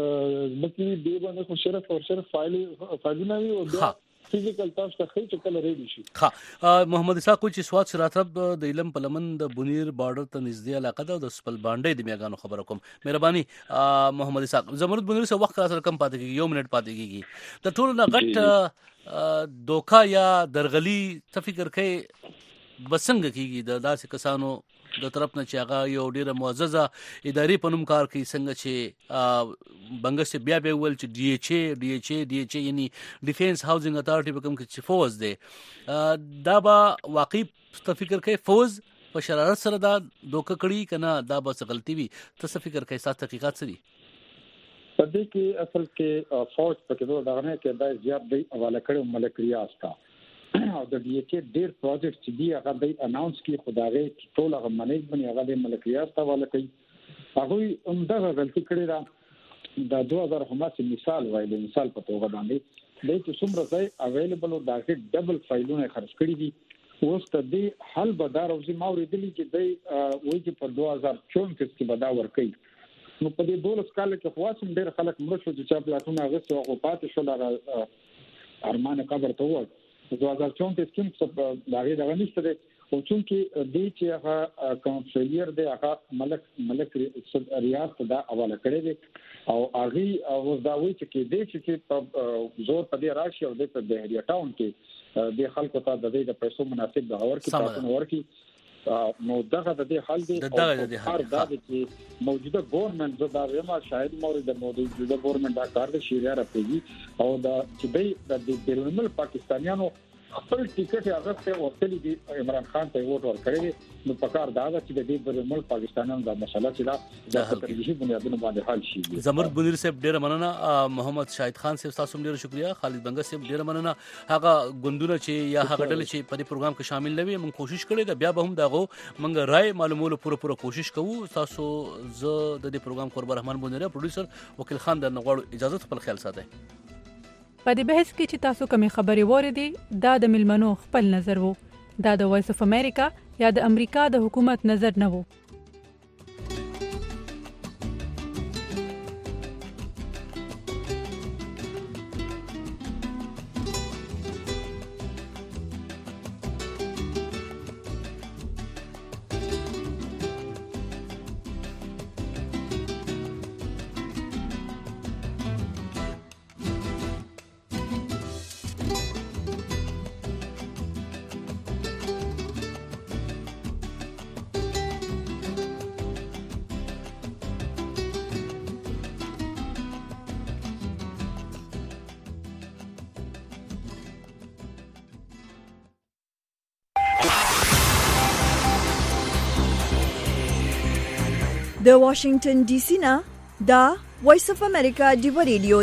ځمکې دی باندې خو صرف فایلونه وي او فزیکل تاسو ته خې چې کله ریډي شي. محمد اسحاق چې سواد شراطرب د علم په لمن د بونیر بارډر ته نږدې علاقه ده د سپل باندې د میاګانو خبره کوم مهرباني محمد اسحاق زمرد بونیر سره وخت سره کم پاتې کیږي 1 منټ پاتې کیږي د ټول نه غټ دوکا یا درغلی تفکر کوي بسنګ کیږي د داسې کسانو د طرف نه چې هغه یو ډیره معززه اداري پنوم کار کوي څنګه چې بنګ سے بیا ول چې ډي ایچ یعنی ډیفنس هاوسنګ اتھارټي په کوم کې چې فوز دی دا با واقعي فکر کوي فوز په شرارت سره دا دوکه کړی کنه دا بس غلطي وي ته فکر کوي سات تحقیقات سری په دې کې اصل کې فوج په کې دا نه کې دا زیات دی حواله کړو ملک ریاض کا او د دې کې ډېر پروجیکټ چې دی هغه د اناونس کی خدای ټول هغه منیجمنت هغه د ملک ریاض ته حواله کوي هغه همدغه غلطي کړی را د 2000 هماسي مثال وایي مثال په توګه باندې د چې څومره ځای اویلیبل او دغه ډبل فایلونه خرڅ کړی دي اوس ته دې حل بدار او زی ماوریدلی چې د وایي چې په 2034 کې بدا ور کوي نو په دې 12 کال کې خواصم ډېر خلک مړ شو چې پلاټونه غوښته او پاتې شو لغه ارمان قبر ته وځي 2034 کې دغه دغه نشته او چې دې چې هغه کونسلر دی هغه ملک ریاض ته دا حواله کړی دی او هغه او دا وایي چې دې چې زور په دې راشي او د بهریا ټاون کې د خلکو ته د پیسو مناسب د اور کې تاسو ورکی نو دغه د دې حل دی دغه هر دا چې موجوده ګورنمنت زدا ما شاید موري د موجوده ګورنمنت دا کار د شریعه راپېږي او دا چې د بیرونمل پاکستانیانو خپل ټیکټ هغه ته ورتلی دي عمران خان ته ووټ ورکړي نو پکار دا چې د دې بیرونمل پاکستانیانو د مسله چې دا د ترجیحي بنیادونو باندې حل شي. زمر بنیر صاحب ډیر مننه. محمد شاهد خان صاحب تاسو ډیر شکریا. خالد بنګا صاحب ډیر مننه. هغه غوندونه چې یا هغه ډله چې په دې پروګرام کې شامل نوي موږ کوشش کړې ده بیا به هم داغو موږ رائے معلومولو پوره کوشش کوو. تاسو زه د دې پروګرام قربان رحمان بنیر پروډوسر وکیل خان د نغواړو اجازه خپل خیال ساتئ. په دې بحث کې چې تاسو کومې خبرې وریدي دا د ملمنو خپل نظر وو. دا د وایس اف امریکا یا د امریکا د حکومت نظر نه وو. د واشنگټن ډي سي نه دا وایس اف امریکا دی ریډیو